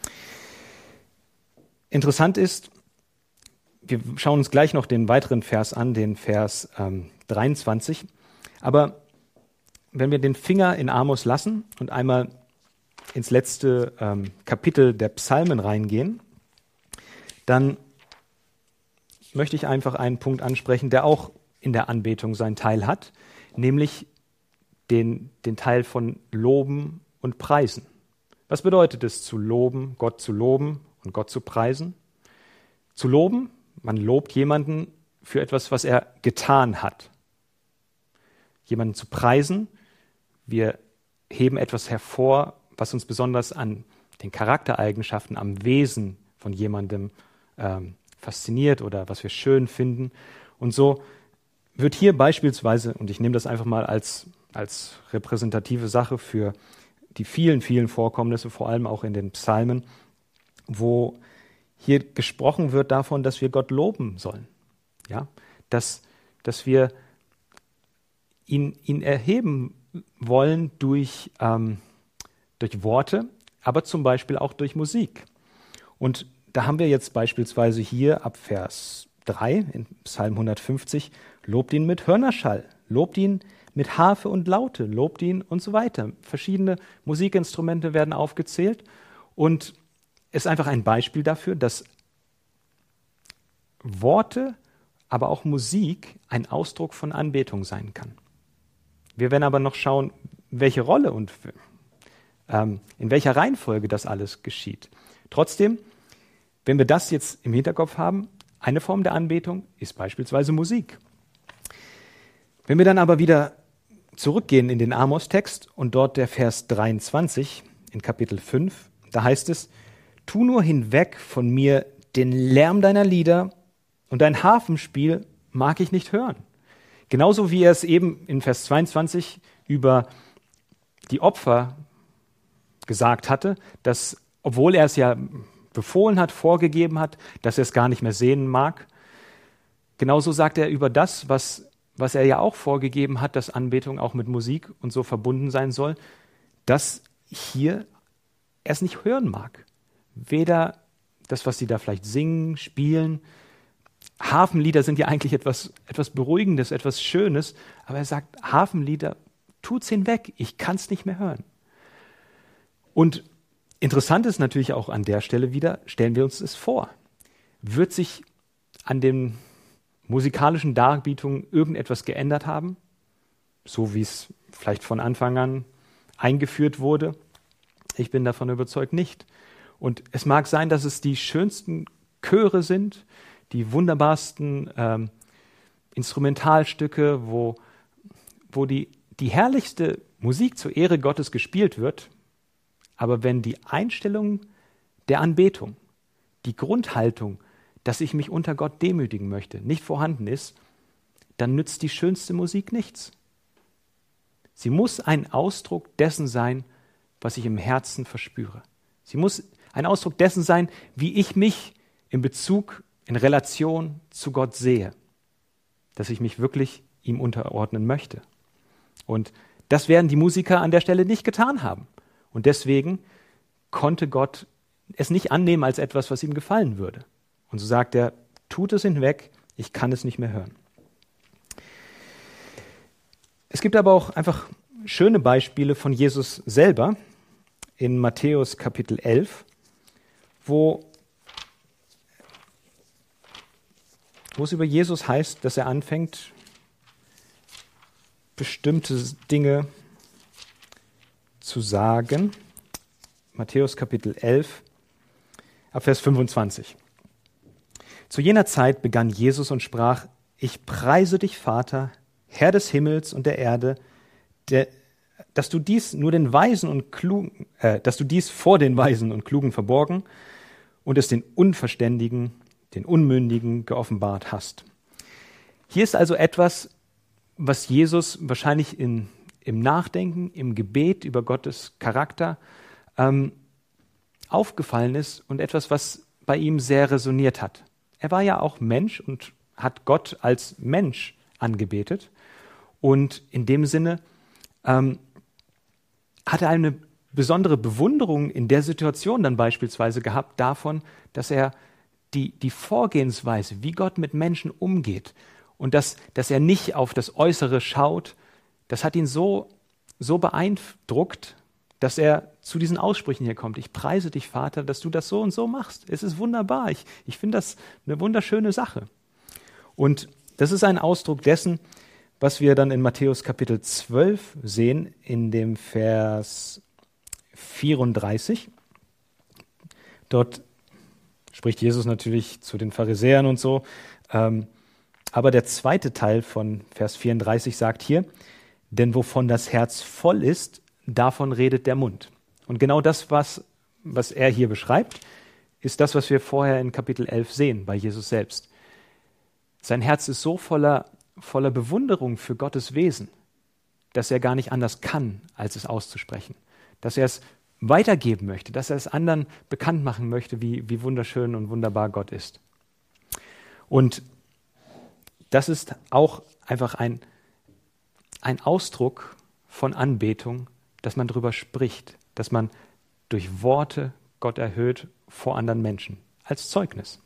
Interessant ist, wir schauen uns gleich noch den weiteren Vers an, den Vers ähm, dreiundzwanzig. Aber wenn wir den Finger in Amos lassen und einmal ins letzte ähm, Kapitel der Psalmen reingehen, dann möchte ich einfach einen Punkt ansprechen, der auch in der Anbetung seinen Teil hat, nämlich den, den Teil von Loben und Preisen. Was bedeutet es, zu loben, Gott zu loben und Gott zu preisen? Zu loben, man lobt jemanden für etwas, was er getan hat. Jemanden zu preisen, wir heben etwas hervor, was uns besonders an den Charaktereigenschaften, am Wesen von jemandem ähm, fasziniert oder was wir schön finden. Und so wird hier beispielsweise, und ich nehme das einfach mal als, als repräsentative Sache für die vielen, vielen Vorkommnisse, vor allem auch in den Psalmen, wo hier gesprochen wird davon, dass wir Gott loben sollen. Ja? Dass, dass wir ihn, ihn erheben wollen durch, ähm, durch Worte, aber zum Beispiel auch durch Musik. Und da haben wir jetzt beispielsweise hier ab Vers drei in Psalm hundertfünfzig, lobt ihn mit Hörnerschall, lobt ihn mit Harfe und Laute, lobt ihn und so weiter. Verschiedene Musikinstrumente werden aufgezählt und es ist einfach ein Beispiel dafür, dass Worte, aber auch Musik ein Ausdruck von Anbetung sein kann. Wir werden aber noch schauen, welche Rolle und ähm, in welcher Reihenfolge das alles geschieht. Trotzdem, wenn wir das jetzt im Hinterkopf haben, eine Form der Anbetung ist beispielsweise Musik. Wenn wir dann aber wieder zurückgehen in den Amos-Text und dort der Vers dreiundzwanzig in Kapitel fünf, da heißt es, tu nur hinweg von mir den Lärm deiner Lieder und dein Harfenspiel mag ich nicht hören. Genauso wie er es eben in Vers zweiundzwanzig über die Opfer gesagt hatte, dass, obwohl er es ja befohlen hat, vorgegeben hat, dass er es gar nicht mehr sehen mag, genauso sagt er über das, was, was er ja auch vorgegeben hat, dass Anbetung auch mit Musik und so verbunden sein soll, das hier es nicht hören mag. Weder das, was sie da vielleicht singen, spielen. Hafenlieder sind ja eigentlich etwas, etwas Beruhigendes, etwas Schönes, aber er sagt, Hafenlieder, tut's hinweg, ich kann's nicht mehr hören. Und interessant ist natürlich auch an der Stelle wieder, stellen wir uns es vor. Wird sich an den musikalischen Darbietungen irgendetwas geändert haben? So wie es vielleicht von Anfang an eingeführt wurde? Ich bin davon überzeugt nicht. Und es mag sein, dass es die schönsten Chöre sind, die wunderbarsten ähm, Instrumentalstücke, wo, wo die, die herrlichste Musik zur Ehre Gottes gespielt wird. Aber wenn die Einstellung der Anbetung, die Grundhaltung, dass ich mich unter Gott demütigen möchte, nicht vorhanden ist, dann nützt die schönste Musik nichts. Sie muss ein Ausdruck dessen sein, was ich im Herzen verspüre. Sie muss ein Ausdruck dessen sein, wie ich mich in Bezug, in Relation zu Gott sehe, dass ich mich wirklich ihm unterordnen möchte. Und das werden die Musiker an der Stelle nicht getan haben. Und deswegen konnte Gott es nicht annehmen als etwas, was ihm gefallen würde. Und so sagt er, tut es hinweg, ich kann es nicht mehr hören. Es gibt aber auch einfach schöne Beispiele von Jesus selber in Matthäus Kapitel elf, wo, wo es über Jesus heißt, dass er anfängt, bestimmte Dinge zu sagen. Matthäus Kapitel elf, ab Vers fünfundzwanzig. Zu jener Zeit begann Jesus und sprach, ich preise dich, Vater, Herr des Himmels und der Erde, der, dass du dies nur den Weisen und Klugen, äh, dass du dies vor den Weisen und Klugen verborgen und es den Unverständigen, den Unmündigen geoffenbart hast. Hier ist also etwas, was Jesus wahrscheinlich in, im Nachdenken, im Gebet über Gottes Charakter ähm, aufgefallen ist und etwas, was bei ihm sehr resoniert hat. Er war ja auch Mensch und hat Gott als Mensch angebetet. Und in dem Sinne ähm, hat er eine besondere Bewunderung in der Situation dann beispielsweise gehabt davon, dass er die, die Vorgehensweise, wie Gott mit Menschen umgeht und dass, dass er nicht auf das Äußere schaut, das hat ihn so, so beeindruckt, dass er zu diesen Aussprüchen hier kommt. Ich preise dich, Vater, dass du das so und so machst. Es ist wunderbar. Ich, ich finde das eine wunderschöne Sache. Und das ist ein Ausdruck dessen, was wir dann in Matthäus Kapitel zwölf sehen, in dem Vers vierunddreißig. Dort spricht Jesus natürlich zu den Pharisäern und so. Ähm, aber der zweite Teil von Vers vierunddreißig sagt hier, denn wovon das Herz voll ist, davon redet der Mund. Und genau das, was, was er hier beschreibt, ist das, was wir vorher in Kapitel elf sehen, bei Jesus selbst. Sein Herz ist so voller, voller Bewunderung für Gottes Wesen, dass er gar nicht anders kann, als es auszusprechen. Dass er es weitergeben möchte, dass er es anderen bekannt machen möchte, wie, wie wunderschön und wunderbar Gott ist. Und das ist auch einfach ein, ein Ausdruck von Anbetung, dass man darüber spricht, dass man durch Worte Gott erhöht vor anderen Menschen, als Zeugnis.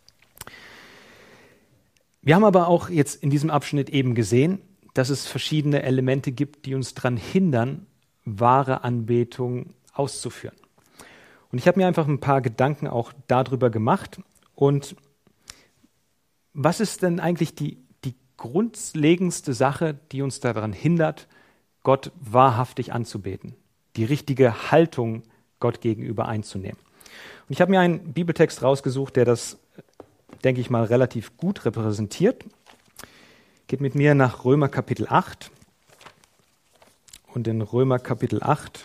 Wir haben aber auch jetzt in diesem Abschnitt eben gesehen, dass es verschiedene Elemente gibt, die uns daran hindern, wahre Anbetung auszuführen. Und ich habe mir einfach ein paar Gedanken auch darüber gemacht. Und was ist denn eigentlich die, die grundlegendste Sache, die uns daran hindert, Gott wahrhaftig anzubeten, die richtige Haltung Gott gegenüber einzunehmen? Und ich habe mir einen Bibeltext rausgesucht, der das, denke ich mal, relativ gut repräsentiert. Geht mit mir nach Römer Kapitel acht. Und in Römer Kapitel acht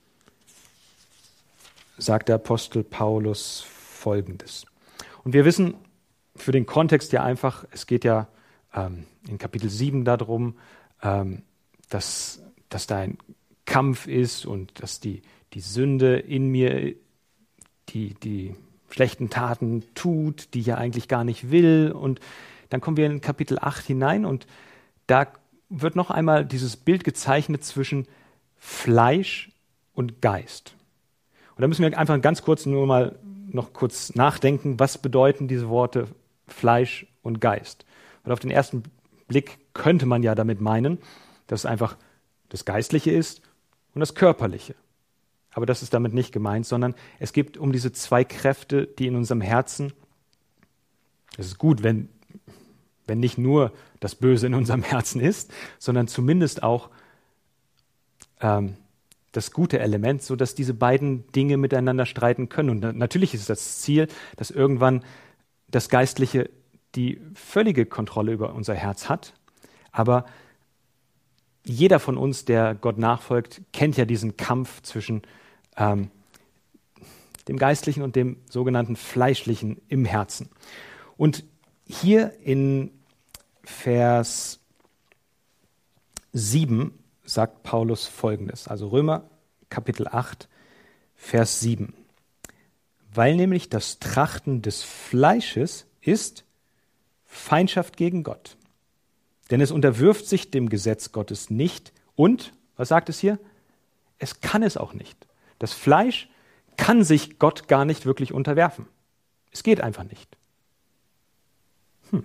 sagt der Apostel Paulus Folgendes. Und wir wissen für den Kontext ja einfach, es geht ja ähm, in Kapitel sieben darum, ähm, dass, dass da ein Kampf ist und dass die, die Sünde in mir die, die schlechten Taten tut, die ja eigentlich gar nicht will. Und dann kommen wir in Kapitel acht hinein und da wird noch einmal dieses Bild gezeichnet zwischen Fleisch und Geist. Und da müssen wir einfach ganz kurz nur mal noch kurz nachdenken, was bedeuten diese Worte Fleisch und Geist. Weil auf den ersten Blick könnte man ja damit meinen, dass es einfach das Geistliche ist und das Körperliche. Aber das ist damit nicht gemeint, sondern es geht um diese zwei Kräfte, die in unserem Herzen, es ist gut, wenn, wenn nicht nur das Böse in unserem Herzen ist, sondern zumindest auch ähm, das gute Element, sodass diese beiden Dinge miteinander streiten können. Und natürlich ist das Ziel, dass irgendwann das Geistliche die völlige Kontrolle über unser Herz hat. Aber jeder von uns, der Gott nachfolgt, kennt ja diesen Kampf zwischen ähm, dem Geistlichen und dem sogenannten Fleischlichen im Herzen. Und hier in Vers sieben sagt Paulus Folgendes, also Römer Kapitel acht, Vers sieben. Weil nämlich das Trachten des Fleisches ist Feindschaft gegen Gott. Denn es unterwirft sich dem Gesetz Gottes nicht und, was sagt es hier? Es kann es auch nicht. Das Fleisch kann sich Gott gar nicht wirklich unterwerfen. Es geht einfach nicht. Hm.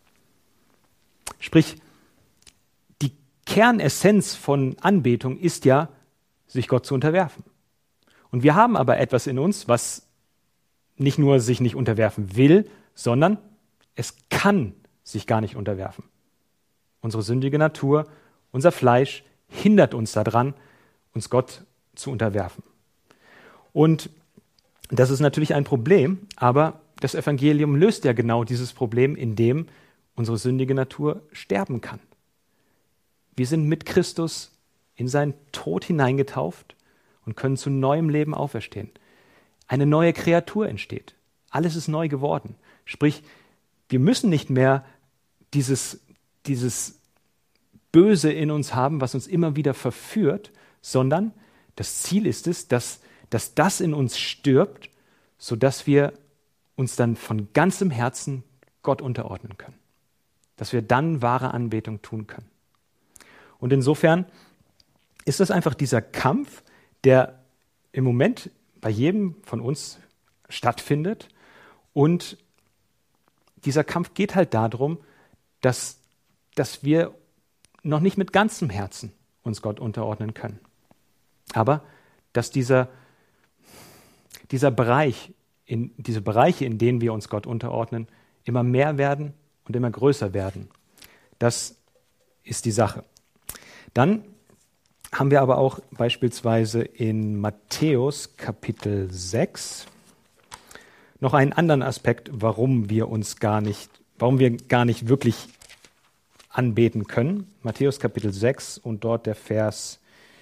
Sprich, die Kernessenz von Anbetung ist ja, sich Gott zu unterwerfen. Und wir haben aber etwas in uns, was nicht nur sich nicht unterwerfen will, sondern es kann sich gar nicht unterwerfen. Unsere sündige Natur, unser Fleisch hindert uns daran, uns Gott zu unterwerfen. Und das ist natürlich ein Problem, aber das Evangelium löst ja genau dieses Problem, indem unsere sündige Natur sterben kann. Wir sind mit Christus in seinen Tod hineingetauft und können zu neuem Leben auferstehen. Eine neue Kreatur entsteht. Alles ist neu geworden. Sprich, wir müssen nicht mehr dieses, dieses Böse in uns haben, was uns immer wieder verführt, sondern das Ziel ist es, dass, dass das in uns stirbt, sodass wir uns dann von ganzem Herzen Gott unterordnen können. Dass wir dann wahre Anbetung tun können. Und insofern ist das einfach dieser Kampf, der im Moment bei jedem von uns stattfindet. Und dieser Kampf geht halt darum, dass, dass wir noch nicht mit ganzem Herzen uns Gott unterordnen können. Aber dass dieser, dieser Bereich, in, diese Bereiche, in denen wir uns Gott unterordnen, immer mehr werden und immer größer werden. Das ist die Sache. Dann haben wir aber auch beispielsweise in Matthäus Kapitel sechs noch einen anderen Aspekt, warum wir uns gar nicht, warum wir gar nicht wirklich anbeten können. Matthäus Kapitel sechs und dort der Vers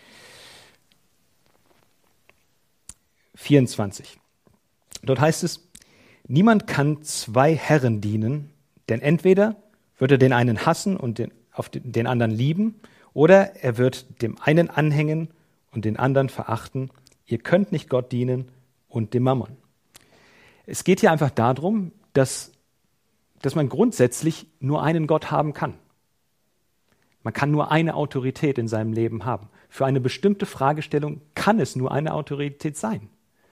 vierundzwanzig. Dort heißt es, niemand kann zwei Herren dienen, denn entweder wird er den einen hassen und den, auf den, den anderen lieben, oder er wird dem einen anhängen und den anderen verachten. Ihr könnt nicht Gott dienen und dem Mammon. Es geht hier einfach darum, dass, dass man grundsätzlich nur einen Gott haben kann. Man kann nur eine Autorität in seinem Leben haben. Für eine bestimmte Fragestellung kann es nur eine Autorität sein.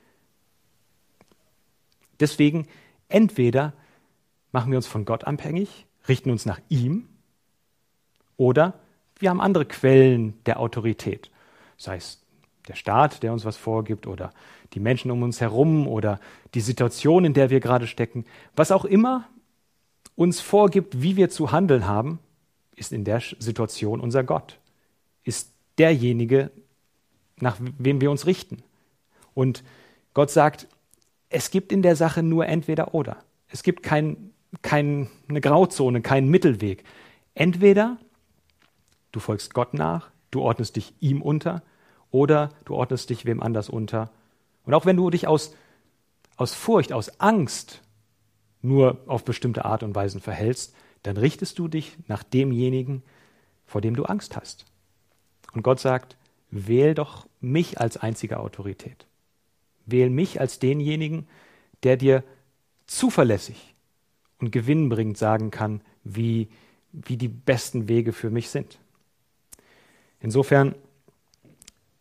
Deswegen, entweder machen wir uns von Gott abhängig, richten uns nach ihm, oder wir haben andere Quellen der Autorität, sei es der Staat, der uns was vorgibt, oder die Menschen um uns herum, oder die Situation, in der wir gerade stecken. Was auch immer uns vorgibt, wie wir zu handeln haben, ist in der Situation unser Gott, ist derjenige, nach wem wir uns richten. Und Gott sagt, es gibt in der Sache nur entweder oder. Es gibt kein, keine Grauzone, keinen Mittelweg. Entweder du folgst Gott nach, du ordnest dich ihm unter, oder du ordnest dich wem anders unter. Und auch wenn du dich aus, aus Furcht, aus Angst nur auf bestimmte Art und Weisen verhältst, dann richtest du dich nach demjenigen, vor dem du Angst hast. Und Gott sagt, wähl doch mich als einzige Autorität. Wähl mich als denjenigen, der dir zuverlässig und gewinnbringend sagen kann, wie, wie die besten Wege für mich sind. Insofern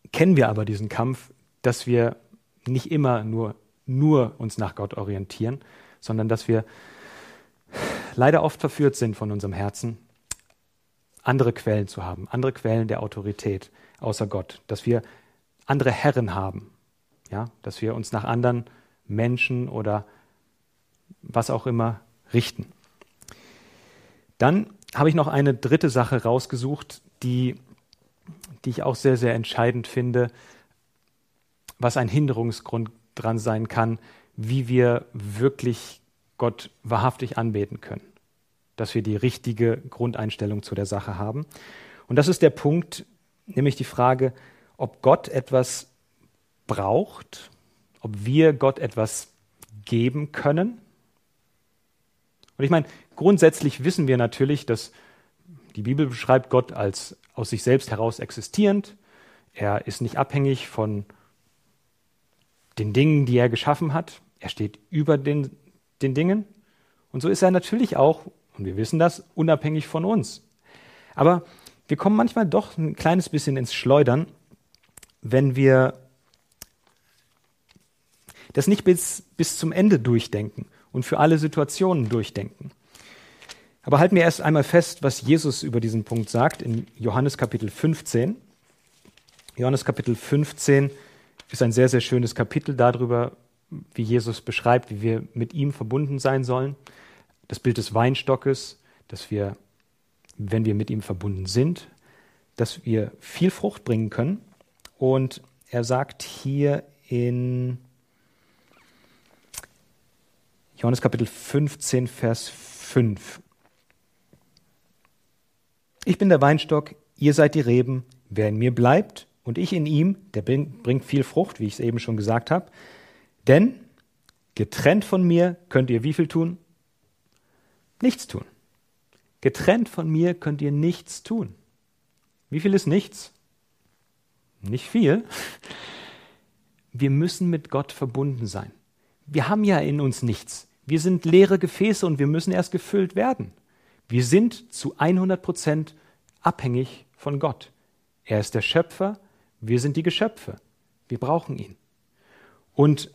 kennen wir aber diesen Kampf, dass wir nicht immer nur, nur uns nach Gott orientieren, sondern dass wir leider oft verführt sind von unserem Herzen, andere Quellen zu haben, andere Quellen der Autorität außer Gott, dass wir andere Herren haben, ja, dass wir uns nach anderen Menschen oder was auch immer richten. Dann habe ich noch eine dritte Sache rausgesucht, die, die ich auch sehr, sehr entscheidend finde, was ein Hinderungsgrund dran sein kann, wie wir wirklich Gott wahrhaftig anbeten können, dass wir die richtige Grundeinstellung zu der Sache haben. Und das ist der Punkt, nämlich die Frage, ob Gott etwas braucht, ob wir Gott etwas geben können. Und ich meine, grundsätzlich wissen wir natürlich, dass die Bibel beschreibt Gott als aus sich selbst heraus existierend. Er ist nicht abhängig von den Dingen, die er geschaffen hat. Er steht über den, den Dingen. Und so ist er natürlich auch, und wir wissen das, unabhängig von uns. Aber wir kommen manchmal doch ein kleines bisschen ins Schleudern, wenn wir das nicht bis, bis zum Ende durchdenken und für alle Situationen durchdenken. Aber halten wir erst einmal fest, was Jesus über diesen Punkt sagt in Johannes Kapitel fünfzehn. Johannes Kapitel fünfzehn ist ein sehr, sehr schönes Kapitel darüber, wie Jesus beschreibt, wie wir mit ihm verbunden sein sollen. Das Bild des Weinstockes, dass wir, wenn wir mit ihm verbunden sind, dass wir viel Frucht bringen können. Und er sagt hier in Johannes Kapitel fünfzehn, Vers fünf. Ich bin der Weinstock, ihr seid die Reben. Wer in mir bleibt und ich in ihm, der bringt viel Frucht, wie ich es eben schon gesagt habe. Denn getrennt von mir könnt ihr wie viel tun? Nichts tun. Getrennt von mir könnt ihr nichts tun. Wie viel ist nichts? Nicht viel. Wir müssen mit Gott verbunden sein. Wir haben ja in uns nichts. Wir sind leere Gefäße und wir müssen erst gefüllt werden. Wir sind zu hundert Prozent abhängig von Gott. Er ist der Schöpfer, wir sind die Geschöpfe. Wir brauchen ihn. Und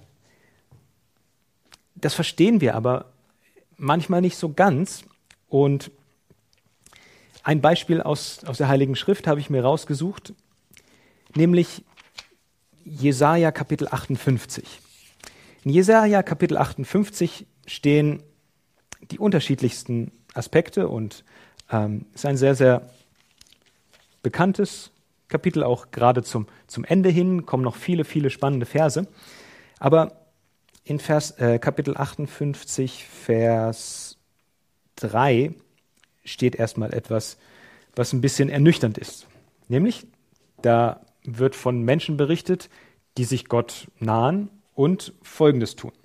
das verstehen wir aber manchmal nicht so ganz. Und ein Beispiel aus, aus der Heiligen Schrift habe ich mir rausgesucht, nämlich Jesaja Kapitel achtundfünfzig. In Jesaja Kapitel achtundfünfzig stehen die unterschiedlichsten Aspekte und ähm, ist ein sehr, sehr bekanntes Kapitel, auch gerade zum, zum Ende hin kommen noch viele, viele spannende Verse. Aber in Vers, äh, Kapitel achtundfünfzig, Vers drei steht erstmal etwas, was ein bisschen ernüchternd ist. Nämlich, da wird von Menschen berichtet, die sich Gott nahen und Folgendes tun.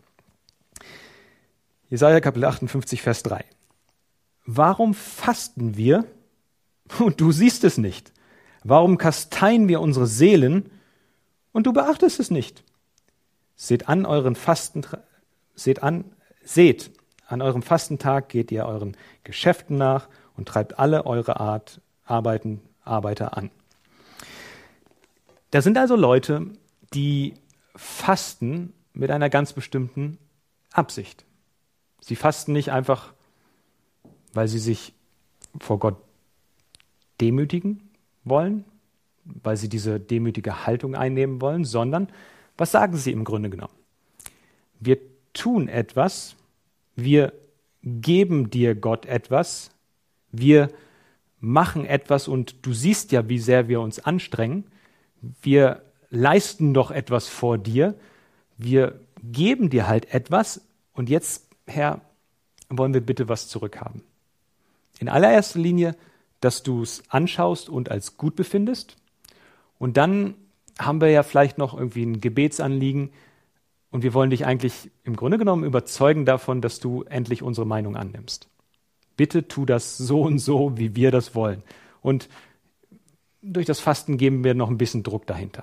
Jesaja Kapitel achtundfünfzig, Vers drei. Warum fasten wir und du siehst es nicht? Warum kasteien wir unsere Seelen und du beachtest es nicht? Seht an euren Fasten, seht an, seht, an eurem Fastentag geht ihr euren Geschäften nach und treibt alle eure Art Arbeiten, Arbeiter an. Da sind also Leute, die fasten mit einer ganz bestimmten Absicht. Sie fasten nicht einfach, weil sie sich vor Gott demütigen wollen, weil sie diese demütige Haltung einnehmen wollen, sondern was sagen sie im Grunde genommen? Wir tun etwas, wir geben dir Gott etwas, wir machen etwas und du siehst ja, wie sehr wir uns anstrengen. Wir leisten doch etwas vor dir, wir geben dir halt etwas und jetzt, Herr, wollen wir bitte was zurückhaben. In allererster Linie, dass du es anschaust und als gut befindest. Und dann haben wir ja vielleicht noch irgendwie ein Gebetsanliegen und wir wollen dich eigentlich im Grunde genommen überzeugen davon, dass du endlich unsere Meinung annimmst. Bitte tu das so und so, wie wir das wollen. Und durch das Fasten geben wir noch ein bisschen Druck dahinter.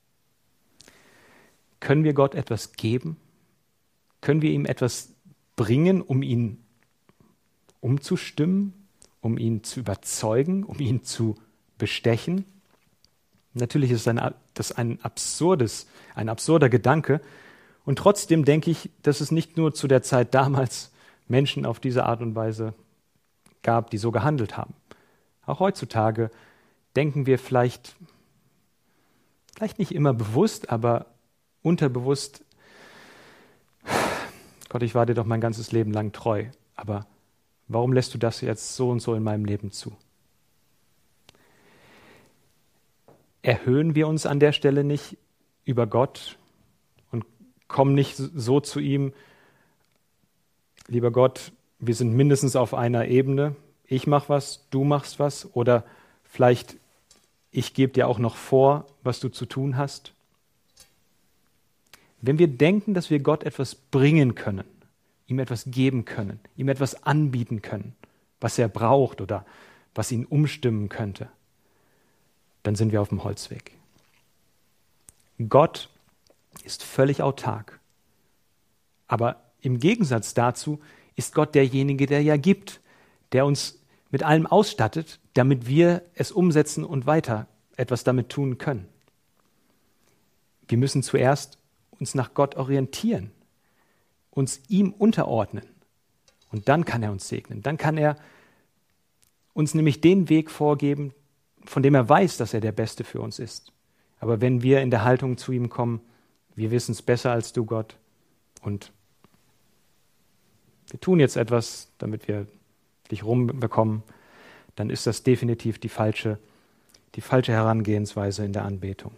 Können wir Gott etwas geben? Können wir ihm etwas bringen, um ihn umzustimmen, um ihn zu überzeugen, um ihn zu bestechen? Natürlich ist ein, das ein absurdes, ein absurder Gedanke. Und trotzdem denke ich, dass es nicht nur zu der Zeit damals Menschen auf diese Art und Weise gab, die so gehandelt haben. Auch heutzutage denken wir vielleicht, vielleicht nicht immer bewusst, aber unterbewusst, Gott, ich war dir doch mein ganzes Leben lang treu, aber warum lässt du das jetzt so und so in meinem Leben zu? Erhöhen wir uns an der Stelle nicht über Gott und kommen nicht so zu ihm, lieber Gott, wir sind mindestens auf einer Ebene, ich mache was, du machst was, oder vielleicht ich gebe dir auch noch vor, was du zu tun hast. Wenn wir denken, dass wir Gott etwas bringen können, ihm etwas geben können, ihm etwas anbieten können, was er braucht oder was ihn umstimmen könnte, dann sind wir auf dem Holzweg. Gott ist völlig autark. Aber im Gegensatz dazu ist Gott derjenige, der ja gibt, der uns mit allem ausstattet, damit wir es umsetzen und weiter etwas damit tun können. Wir müssen zuerst uns nach Gott orientieren, uns ihm unterordnen und dann kann er uns segnen. Dann kann er uns nämlich den Weg vorgeben, von dem er weiß, dass er der Beste für uns ist. Aber wenn wir in der Haltung zu ihm kommen, wir wissen es besser als du, Gott, und wir tun jetzt etwas, damit wir dich rumbekommen, dann ist das definitiv die falsche, die falsche Herangehensweise in der Anbetung.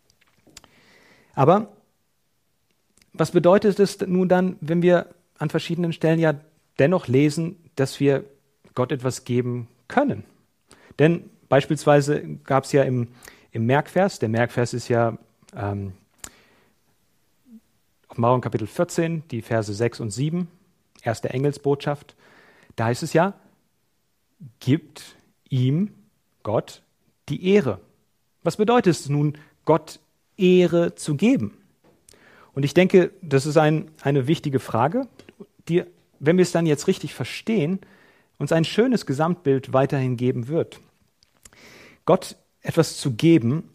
Aber was bedeutet es nun dann, wenn wir an verschiedenen Stellen ja dennoch lesen, dass wir Gott etwas geben können? Denn beispielsweise gab es ja im, im Merkvers, der Merkvers ist ja ähm, Offenbarung Kapitel vierzehn, die Verse sechs und sieben, erste Engelsbotschaft, da heißt es ja, gibt ihm, Gott, die Ehre. Was bedeutet es nun, Gott Ehre zu geben? Und ich denke, das ist ein, eine wichtige Frage, die, wenn wir es dann jetzt richtig verstehen, uns ein schönes Gesamtbild weiterhin geben wird. Gott etwas zu geben,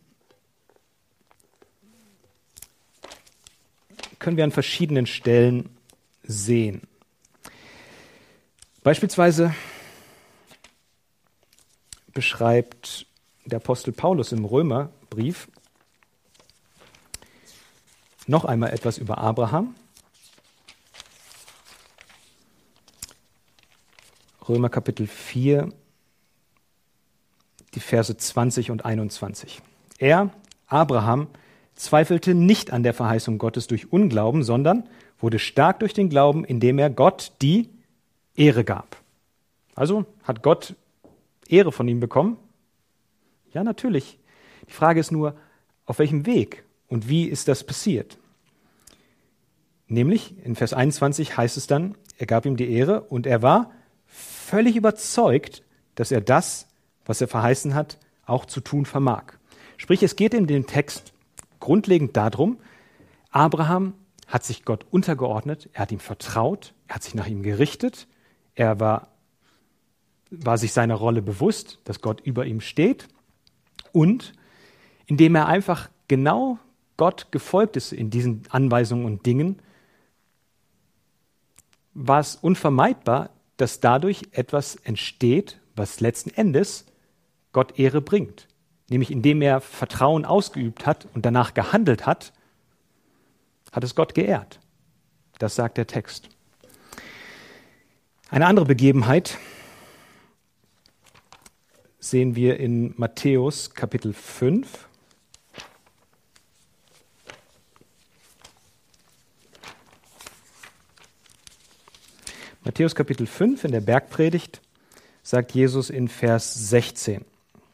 können wir an verschiedenen Stellen sehen. Beispielsweise beschreibt der Apostel Paulus im Römerbrief noch einmal etwas über Abraham. Römer Kapitel vier, die Verse zwanzig und einundzwanzig. Er, Abraham, zweifelte nicht an der Verheißung Gottes durch Unglauben, sondern wurde stark durch den Glauben, indem er Gott die Ehre gab. Also hat Gott Ehre von ihm bekommen? Ja, natürlich. Die Frage ist nur, auf welchem Weg und wie ist das passiert? Nämlich in Vers einundzwanzig heißt es dann, er gab ihm die Ehre und er war völlig überzeugt, dass er das, was er verheißen hat, auch zu tun vermag. Sprich, es geht in dem Text grundlegend darum, Abraham hat sich Gott untergeordnet, er hat ihm vertraut, er hat sich nach ihm gerichtet, er war, war sich seiner Rolle bewusst, dass Gott über ihm steht und indem er einfach genau Gott gefolgt ist in diesen Anweisungen und Dingen, war es unvermeidbar, dass dadurch etwas entsteht, was letzten Endes Gott Ehre bringt. Nämlich indem er Vertrauen ausgeübt hat und danach gehandelt hat, hat es Gott geehrt. Das sagt der Text. Eine andere Begebenheit sehen wir in Matthäus Kapitel fünf. Matthäus Kapitel fünf in der Bergpredigt sagt Jesus in Vers sechzehn.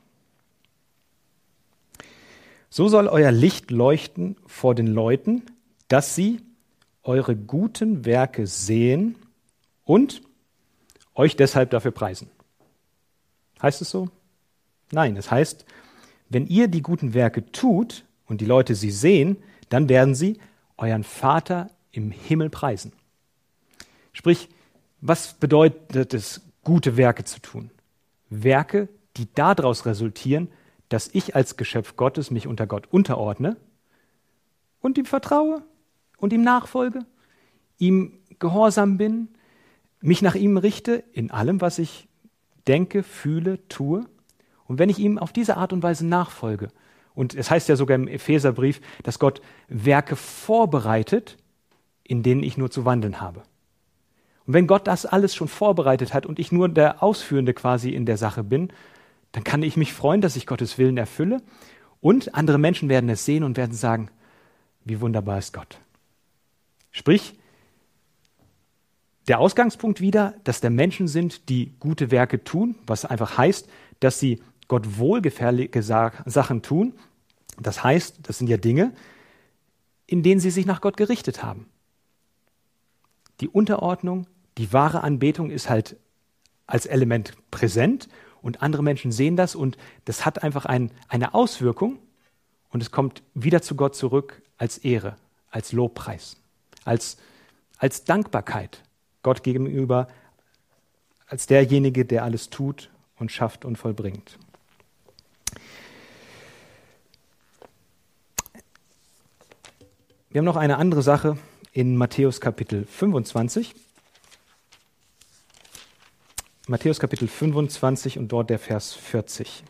So soll euer Licht leuchten vor den Leuten, dass sie eure guten Werke sehen und euch deshalb dafür preisen. Heißt es so? Nein, es heißt, wenn ihr die guten Werke tut und die Leute sie sehen, dann werden sie euren Vater im Himmel preisen. Sprich, was bedeutet es, gute Werke zu tun? Werke, die daraus resultieren, dass ich als Geschöpf Gottes mich unter Gott unterordne und ihm vertraue und ihm nachfolge, ihm gehorsam bin, mich nach ihm richte in allem, was ich denke, fühle, tue. Und wenn ich ihm auf diese Art und Weise nachfolge, und es heißt ja sogar im Epheserbrief, dass Gott Werke vorbereitet, in denen ich nur zu wandeln habe. Und wenn Gott das alles schon vorbereitet hat und ich nur der Ausführende quasi in der Sache bin, dann kann ich mich freuen, dass ich Gottes Willen erfülle. Und andere Menschen werden es sehen und werden sagen, wie wunderbar ist Gott. Sprich, der Ausgangspunkt wieder, dass da Menschen sind, die gute Werke tun, was einfach heißt, dass sie Gott wohlgefällige Sachen tun. Das heißt, das sind ja Dinge, in denen sie sich nach Gott gerichtet haben. Die Unterordnung, die wahre Anbetung ist halt als Element präsent und andere Menschen sehen das und das hat einfach ein, eine Auswirkung und es kommt wieder zu Gott zurück als Ehre, als Lobpreis, als, als Dankbarkeit Gott gegenüber, als derjenige, der alles tut und schafft und vollbringt. Wir haben noch eine andere Sache in Matthäus Kapitel fünfundzwanzig. Matthäus Kapitel fünfundzwanzig und dort der Vers vierzig.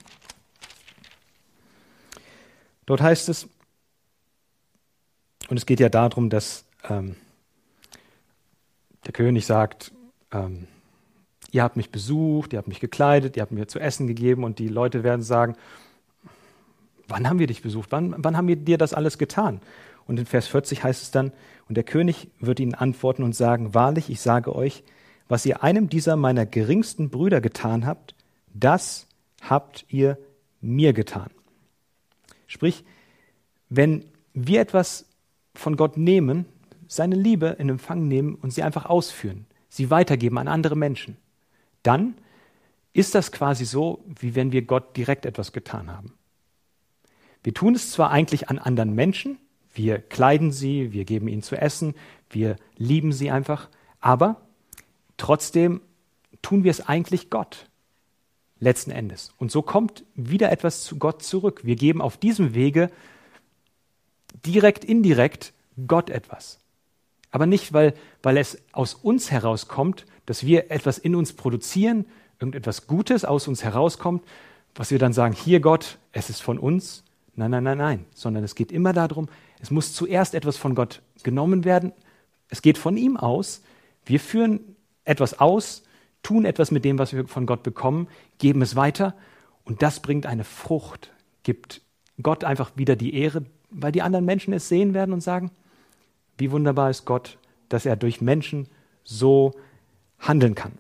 Dort heißt es, und es geht ja darum, dass ähm, der König sagt, ähm, ihr habt mich besucht, ihr habt mich gekleidet, ihr habt mir zu essen gegeben und die Leute werden sagen, wann haben wir dich besucht, wann, wann haben wir dir das alles getan? Und in Vers vierzig heißt es dann, und der König wird ihnen antworten und sagen, wahrlich, ich sage euch, was ihr einem dieser meiner geringsten Brüder getan habt, das habt ihr mir getan. Sprich, wenn wir etwas von Gott nehmen, seine Liebe in Empfang nehmen und sie einfach ausführen, sie weitergeben an andere Menschen, dann ist das quasi so, wie wenn wir Gott direkt etwas getan haben. Wir tun es zwar eigentlich an anderen Menschen, wir kleiden sie, wir geben ihnen zu essen, wir lieben sie einfach, aber trotzdem tun wir es eigentlich Gott, letzten Endes. Und so kommt wieder etwas zu Gott zurück. Wir geben auf diesem Wege direkt, indirekt Gott etwas. Aber nicht, weil, weil es aus uns herauskommt, dass wir etwas in uns produzieren, irgendetwas Gutes aus uns herauskommt, was wir dann sagen, hier Gott, es ist von uns. Nein, nein, nein, nein, sondern es geht immer darum, es muss zuerst etwas von Gott genommen werden. Es geht von ihm aus. Wir führen etwas aus, tun etwas mit dem, was wir von Gott bekommen, geben es weiter und das bringt eine Frucht, gibt Gott einfach wieder die Ehre, weil die anderen Menschen es sehen werden und sagen, wie wunderbar ist Gott, dass er durch Menschen so handeln kann.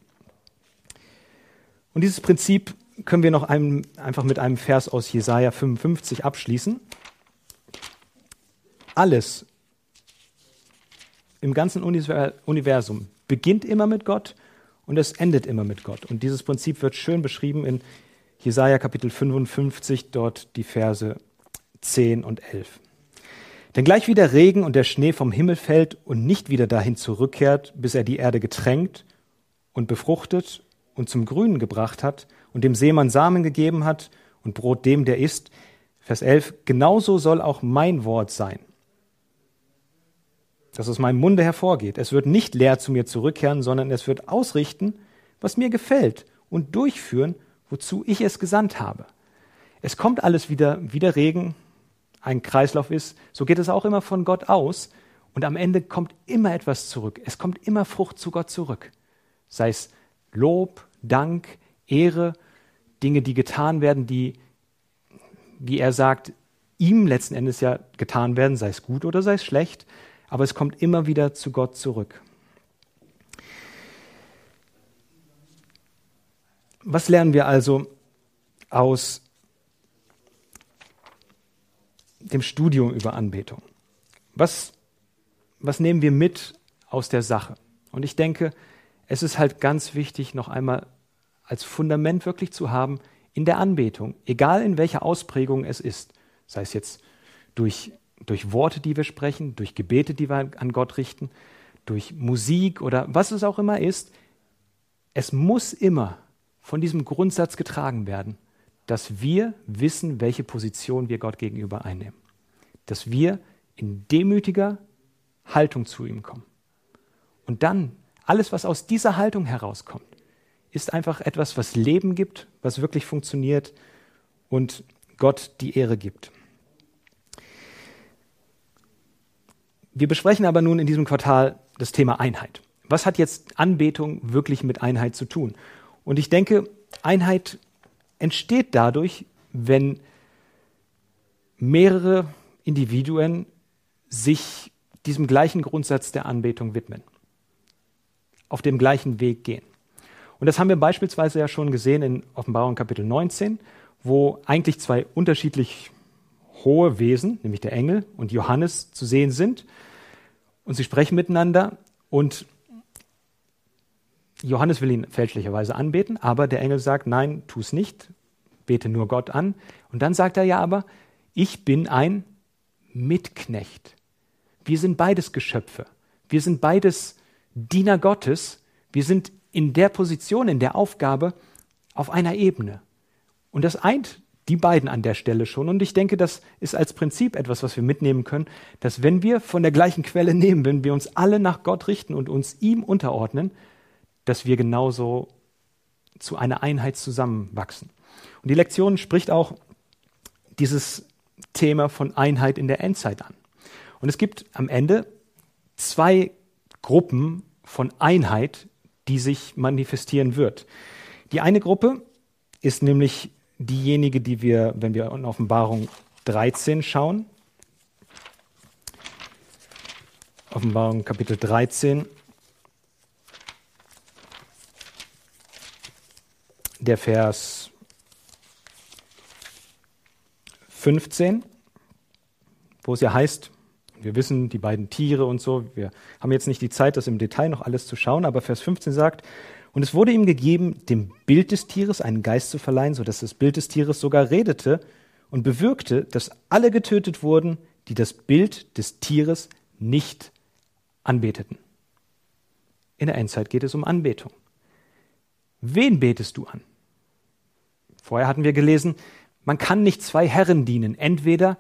Und dieses Prinzip können wir noch einem, einfach mit einem Vers aus Jesaja fünfundfünfzig abschließen. Alles im ganzen Universum beginnt immer mit Gott und es endet immer mit Gott. Und dieses Prinzip wird schön beschrieben in Jesaja Kapitel fünfundfünfzig, dort die Verse zehn und elf. Denn gleich wie der Regen und der Schnee vom Himmel fällt und nicht wieder dahin zurückkehrt, bis er die Erde getränkt und befruchtet und zum Grünen gebracht hat und dem Seemann Samen gegeben hat und Brot dem, der isst. Vers elf, genauso soll auch mein Wort sein, das aus meinem Munde hervorgeht. Es wird nicht leer zu mir zurückkehren, sondern es wird ausrichten, was mir gefällt und durchführen, wozu ich es gesandt habe. Es kommt alles wieder, wie der Regen ein Kreislauf ist, so geht es auch immer von Gott aus und am Ende kommt immer etwas zurück. Es kommt immer Frucht zu Gott zurück. Sei es Lob, Dank, Ehre, Dinge, die getan werden, die, wie er sagt, ihm letzten Endes ja getan werden, sei es gut oder sei es schlecht, aber es kommt immer wieder zu Gott zurück. Was lernen wir also aus dem Studium über Anbetung? Was, was nehmen wir mit aus der Sache? Und ich denke, es ist halt ganz wichtig, noch einmal als Fundament wirklich zu haben in der Anbetung, egal in welcher Ausprägung es ist, sei es jetzt durch, durch Worte, die wir sprechen, durch Gebete, die wir an Gott richten, durch Musik oder was es auch immer ist, es muss immer von diesem Grundsatz getragen werden, dass wir wissen, welche Position wir Gott gegenüber einnehmen. Dass wir in demütiger Haltung zu ihm kommen. Und dann, alles, was aus dieser Haltung herauskommt, ist einfach etwas, was Leben gibt, was wirklich funktioniert und Gott die Ehre gibt. Wir besprechen aber nun in diesem Quartal das Thema Einheit. Was hat jetzt Anbetung wirklich mit Einheit zu tun? Und ich denke, Einheit entsteht dadurch, wenn mehrere Individuen sich diesem gleichen Grundsatz der Anbetung widmen, auf dem gleichen Weg gehen. Und das haben wir beispielsweise ja schon gesehen in Offenbarung Kapitel neunzehn, wo eigentlich zwei unterschiedlich hohe Wesen, nämlich der Engel und Johannes, zu sehen sind. Und sie sprechen miteinander und Johannes will ihn fälschlicherweise anbeten, aber der Engel sagt, nein, tu es nicht, bete nur Gott an. Und dann sagt er ja aber, ich bin ein Mitknecht. Wir sind beides Geschöpfe. Wir sind beides Diener Gottes. Wir sind in der Position, in der Aufgabe auf einer Ebene. Und das eint die beiden an der Stelle schon. Und ich denke, das ist als Prinzip etwas, was wir mitnehmen können, dass wenn wir von der gleichen Quelle nehmen, wenn wir uns alle nach Gott richten und uns ihm unterordnen, dass wir genauso zu einer Einheit zusammenwachsen. Und die Lektion spricht auch dieses Thema von Einheit in der Endzeit an. Und es gibt am Ende zwei Gruppen von Einheit, die sich manifestieren wird. Die eine Gruppe ist nämlich diejenige, die wir, wenn wir in Offenbarung dreizehn schauen, Offenbarung Kapitel dreizehn, der Vers fünfzehn, wo es ja heißt, wir wissen, die beiden Tiere und so, wir haben jetzt nicht die Zeit, das im Detail noch alles zu schauen, aber Vers fünfzehn sagt, und es wurde ihm gegeben, dem Bild des Tieres einen Geist zu verleihen, sodass das Bild des Tieres sogar redete und bewirkte, dass alle getötet wurden, die das Bild des Tieres nicht anbeteten. In der Endzeit geht es um Anbetung. Wen betest du an? Vorher hatten wir gelesen, man kann nicht zwei Herren dienen, entweder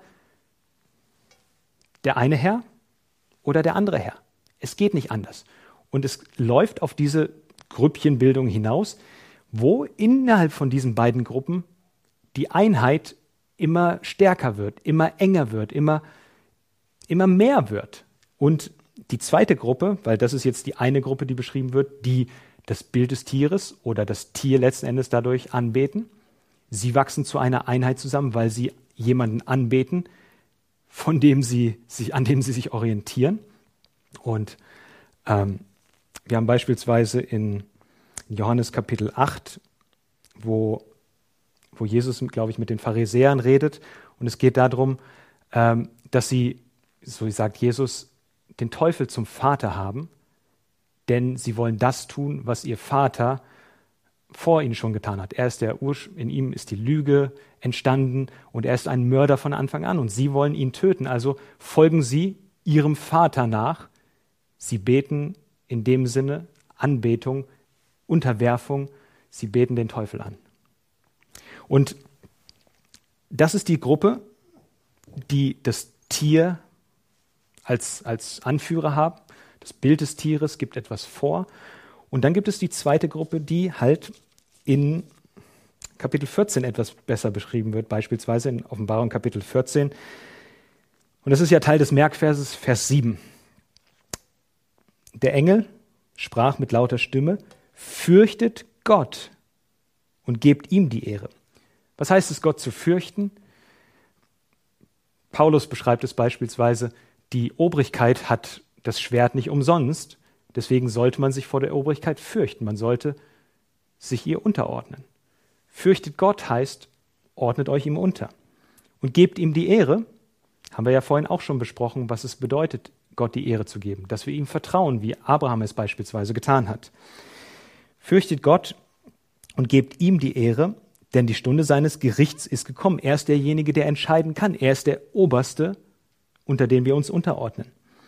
der eine Herr oder der andere Herr. Es geht nicht anders. Und es läuft auf diese Grüppchenbildung hinaus, wo innerhalb von diesen beiden Gruppen die Einheit immer stärker wird, immer enger wird, immer, immer mehr wird. Und die zweite Gruppe, weil das ist jetzt die eine Gruppe, die beschrieben wird, die das Bild des Tieres oder das Tier letzten Endes dadurch anbeten, sie wachsen zu einer Einheit zusammen, weil sie jemanden anbeten, von dem sie sich, an dem sie sich orientieren. Und ähm, wir haben beispielsweise in Johannes Kapitel acht, wo, wo Jesus, glaube ich, mit den Pharisäern redet. Und es geht darum, ähm, dass sie, so sagt Jesus, den Teufel zum Vater haben, denn sie wollen das tun, was ihr Vater vor ihnen schon getan hat. Er ist der Ursch, in ihm ist die Lüge entstanden und er ist ein Mörder von Anfang an und sie wollen ihn töten. Also folgen sie ihrem Vater nach. Sie beten in dem Sinne Anbetung, Unterwerfung. Sie beten den Teufel an. Und das ist die Gruppe, die das Tier als, als Anführer haben. Das Bild des Tieres gibt etwas vor. Und dann gibt es die zweite Gruppe, die halt in Kapitel vierzehn etwas besser beschrieben wird, beispielsweise in Offenbarung Kapitel vierzehn. Und das ist ja Teil des Merkverses, Vers sieben. Der Engel sprach mit lauter Stimme, fürchtet Gott und gebt ihm die Ehre. Was heißt es, Gott zu fürchten? Paulus beschreibt es beispielsweise, die Obrigkeit hat das Schwert nicht umsonst. Deswegen sollte man sich vor der Obrigkeit fürchten. Man sollte sich ihr unterordnen. Fürchtet Gott heißt, ordnet euch ihm unter. Und gebt ihm die Ehre, haben wir ja vorhin auch schon besprochen, was es bedeutet, Gott die Ehre zu geben. Dass wir ihm vertrauen, wie Abraham es beispielsweise getan hat. Fürchtet Gott und gebt ihm die Ehre, denn die Stunde seines Gerichts ist gekommen. Er ist derjenige, der entscheiden kann. Er ist der Oberste, unter den wir uns unterordnen.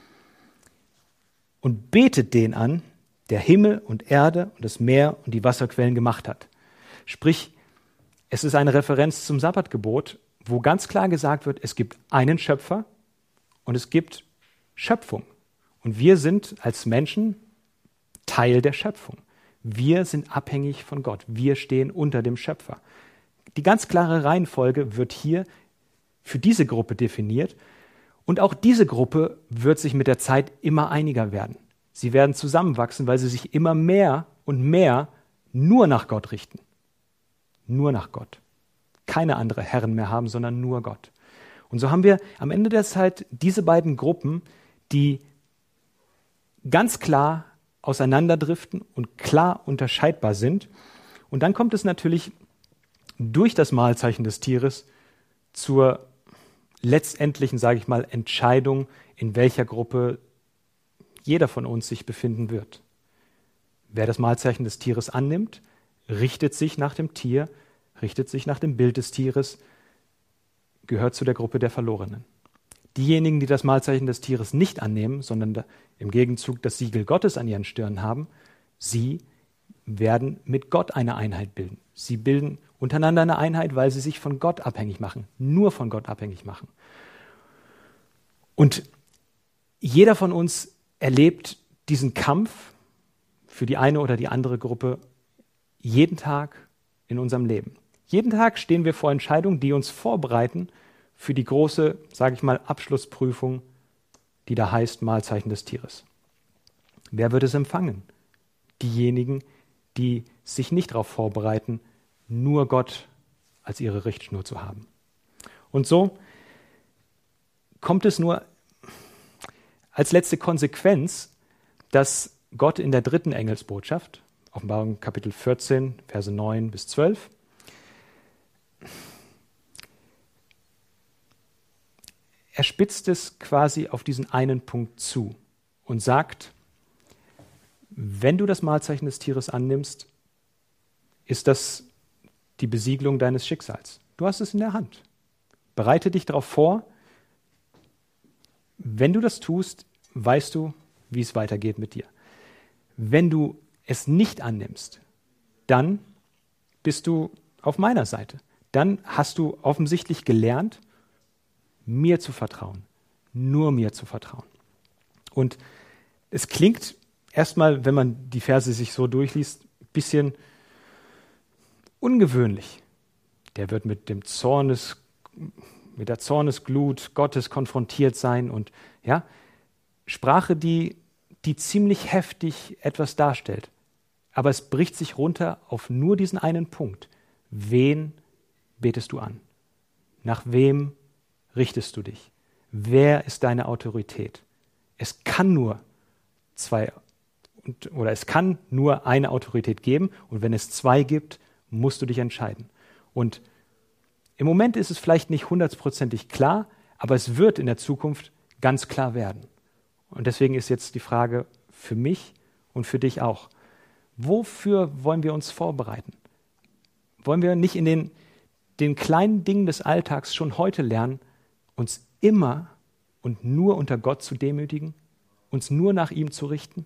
Und betet den an, der Himmel und Erde und das Meer und die Wasserquellen gemacht hat. Sprich, Es ist eine Referenz zum Sabbatgebot, wo ganz klar gesagt wird, es gibt einen Schöpfer und es gibt Schöpfung. Und wir sind als Menschen Teil der Schöpfung. Wir sind abhängig von Gott. Wir stehen unter dem Schöpfer. Die ganz klare Reihenfolge wird hier für diese Gruppe definiert. Und auch diese Gruppe wird sich mit der Zeit immer einiger werden. Sie werden zusammenwachsen, weil sie sich immer mehr und mehr nur nach Gott richten. Nur nach Gott. Keine andere Herren mehr haben, sondern nur Gott. Und so haben wir am Ende der Zeit diese beiden Gruppen, die ganz klar auseinanderdriften und klar unterscheidbar sind. Und dann kommt es natürlich durch das Mahlzeichen des Tieres zur letztendlichen, sage ich mal, Entscheidung, in welcher Gruppe jeder von uns sich befinden wird. Wer das Mahlzeichen des Tieres annimmt, richtet sich nach dem Tier, richtet sich nach dem Bild des Tieres, gehört zu der Gruppe der Verlorenen. Diejenigen, die das Mahlzeichen des Tieres nicht annehmen, sondern im Gegenzug das Siegel Gottes an ihren Stirn haben, sie werden mit Gott eine Einheit bilden. Sie bilden untereinander eine Einheit, weil sie sich von Gott abhängig machen, nur von Gott abhängig machen. Und jeder von uns erlebt diesen Kampf für die eine oder die andere Gruppe jeden Tag in unserem Leben. Jeden Tag stehen wir vor Entscheidungen, die uns vorbereiten für die große, sage ich mal, Abschlussprüfung, die da heißt Mahlzeichen des Tieres. Wer wird es empfangen? Diejenigen, die sich nicht darauf vorbereiten, nur Gott als ihre Richtschnur zu haben. Und so kommt es nur als letzte Konsequenz, dass Gott in der dritten Engelsbotschaft, Offenbarung Kapitel vierzehn, Verse neun bis zwölf, er spitzt es quasi auf diesen einen Punkt zu und sagt, wenn du das Mahlzeichen des Tieres annimmst, ist das die Besiegelung deines Schicksals. Du hast es in der Hand. Bereite dich darauf vor. Wenn du das tust, weißt du, wie es weitergeht mit dir. Wenn du es nicht annimmst, dann bist du auf meiner Seite. Dann hast du offensichtlich gelernt, mir zu vertrauen, nur mir zu vertrauen. Und es klingt erstmal, wenn man die Verse sich so durchliest, ein bisschen ungewöhnlich. Der wird mit dem Zornes, mit der Zornesglut Gottes konfrontiert sein und ja, Sprache, die, die ziemlich heftig etwas darstellt. Aber es bricht sich runter auf nur diesen einen Punkt. Wen betest du an? Nach wem richtest du dich? Wer ist deine Autorität? Es kann nur zwei oder es kann nur eine Autorität geben und wenn es zwei gibt, musst du dich entscheiden. Und im Moment ist es vielleicht nicht hundertprozentig klar, aber es wird in der Zukunft ganz klar werden. Und deswegen ist jetzt die Frage für mich und für dich auch, wofür wollen wir uns vorbereiten? Wollen wir nicht in den, den kleinen Dingen des Alltags schon heute lernen, uns immer und nur unter Gott zu demütigen, uns nur nach ihm zu richten?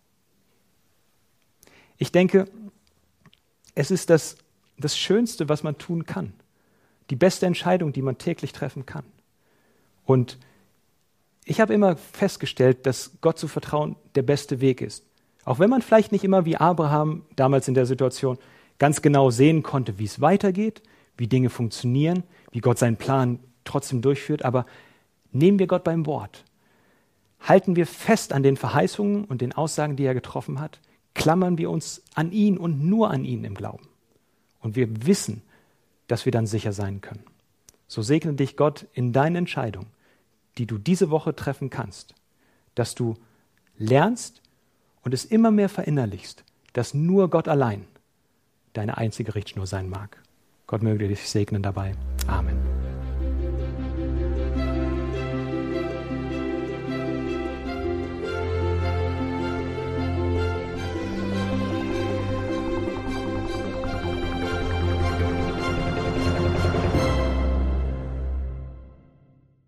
Ich denke, es ist das, das Schönste, was man tun kann. Die beste Entscheidung, die man täglich treffen kann. Und ich habe immer festgestellt, dass Gott zu vertrauen der beste Weg ist. Auch wenn man vielleicht nicht immer wie Abraham damals in der Situation ganz genau sehen konnte, wie es weitergeht, wie Dinge funktionieren, wie Gott seinen Plan trotzdem durchführt, aber nehmen wir Gott beim Wort. Halten wir fest an den Verheißungen und den Aussagen, die er getroffen hat. Klammern wir uns an ihn und nur an ihn im Glauben. Und wir wissen, dass wir dann sicher sein können. So segne dich Gott in deinen Entscheidungen, die du diese Woche treffen kannst, dass du lernst und es immer mehr verinnerlichst, dass nur Gott allein deine einzige Richtschnur sein mag. Gott möge dich segnen dabei. Amen.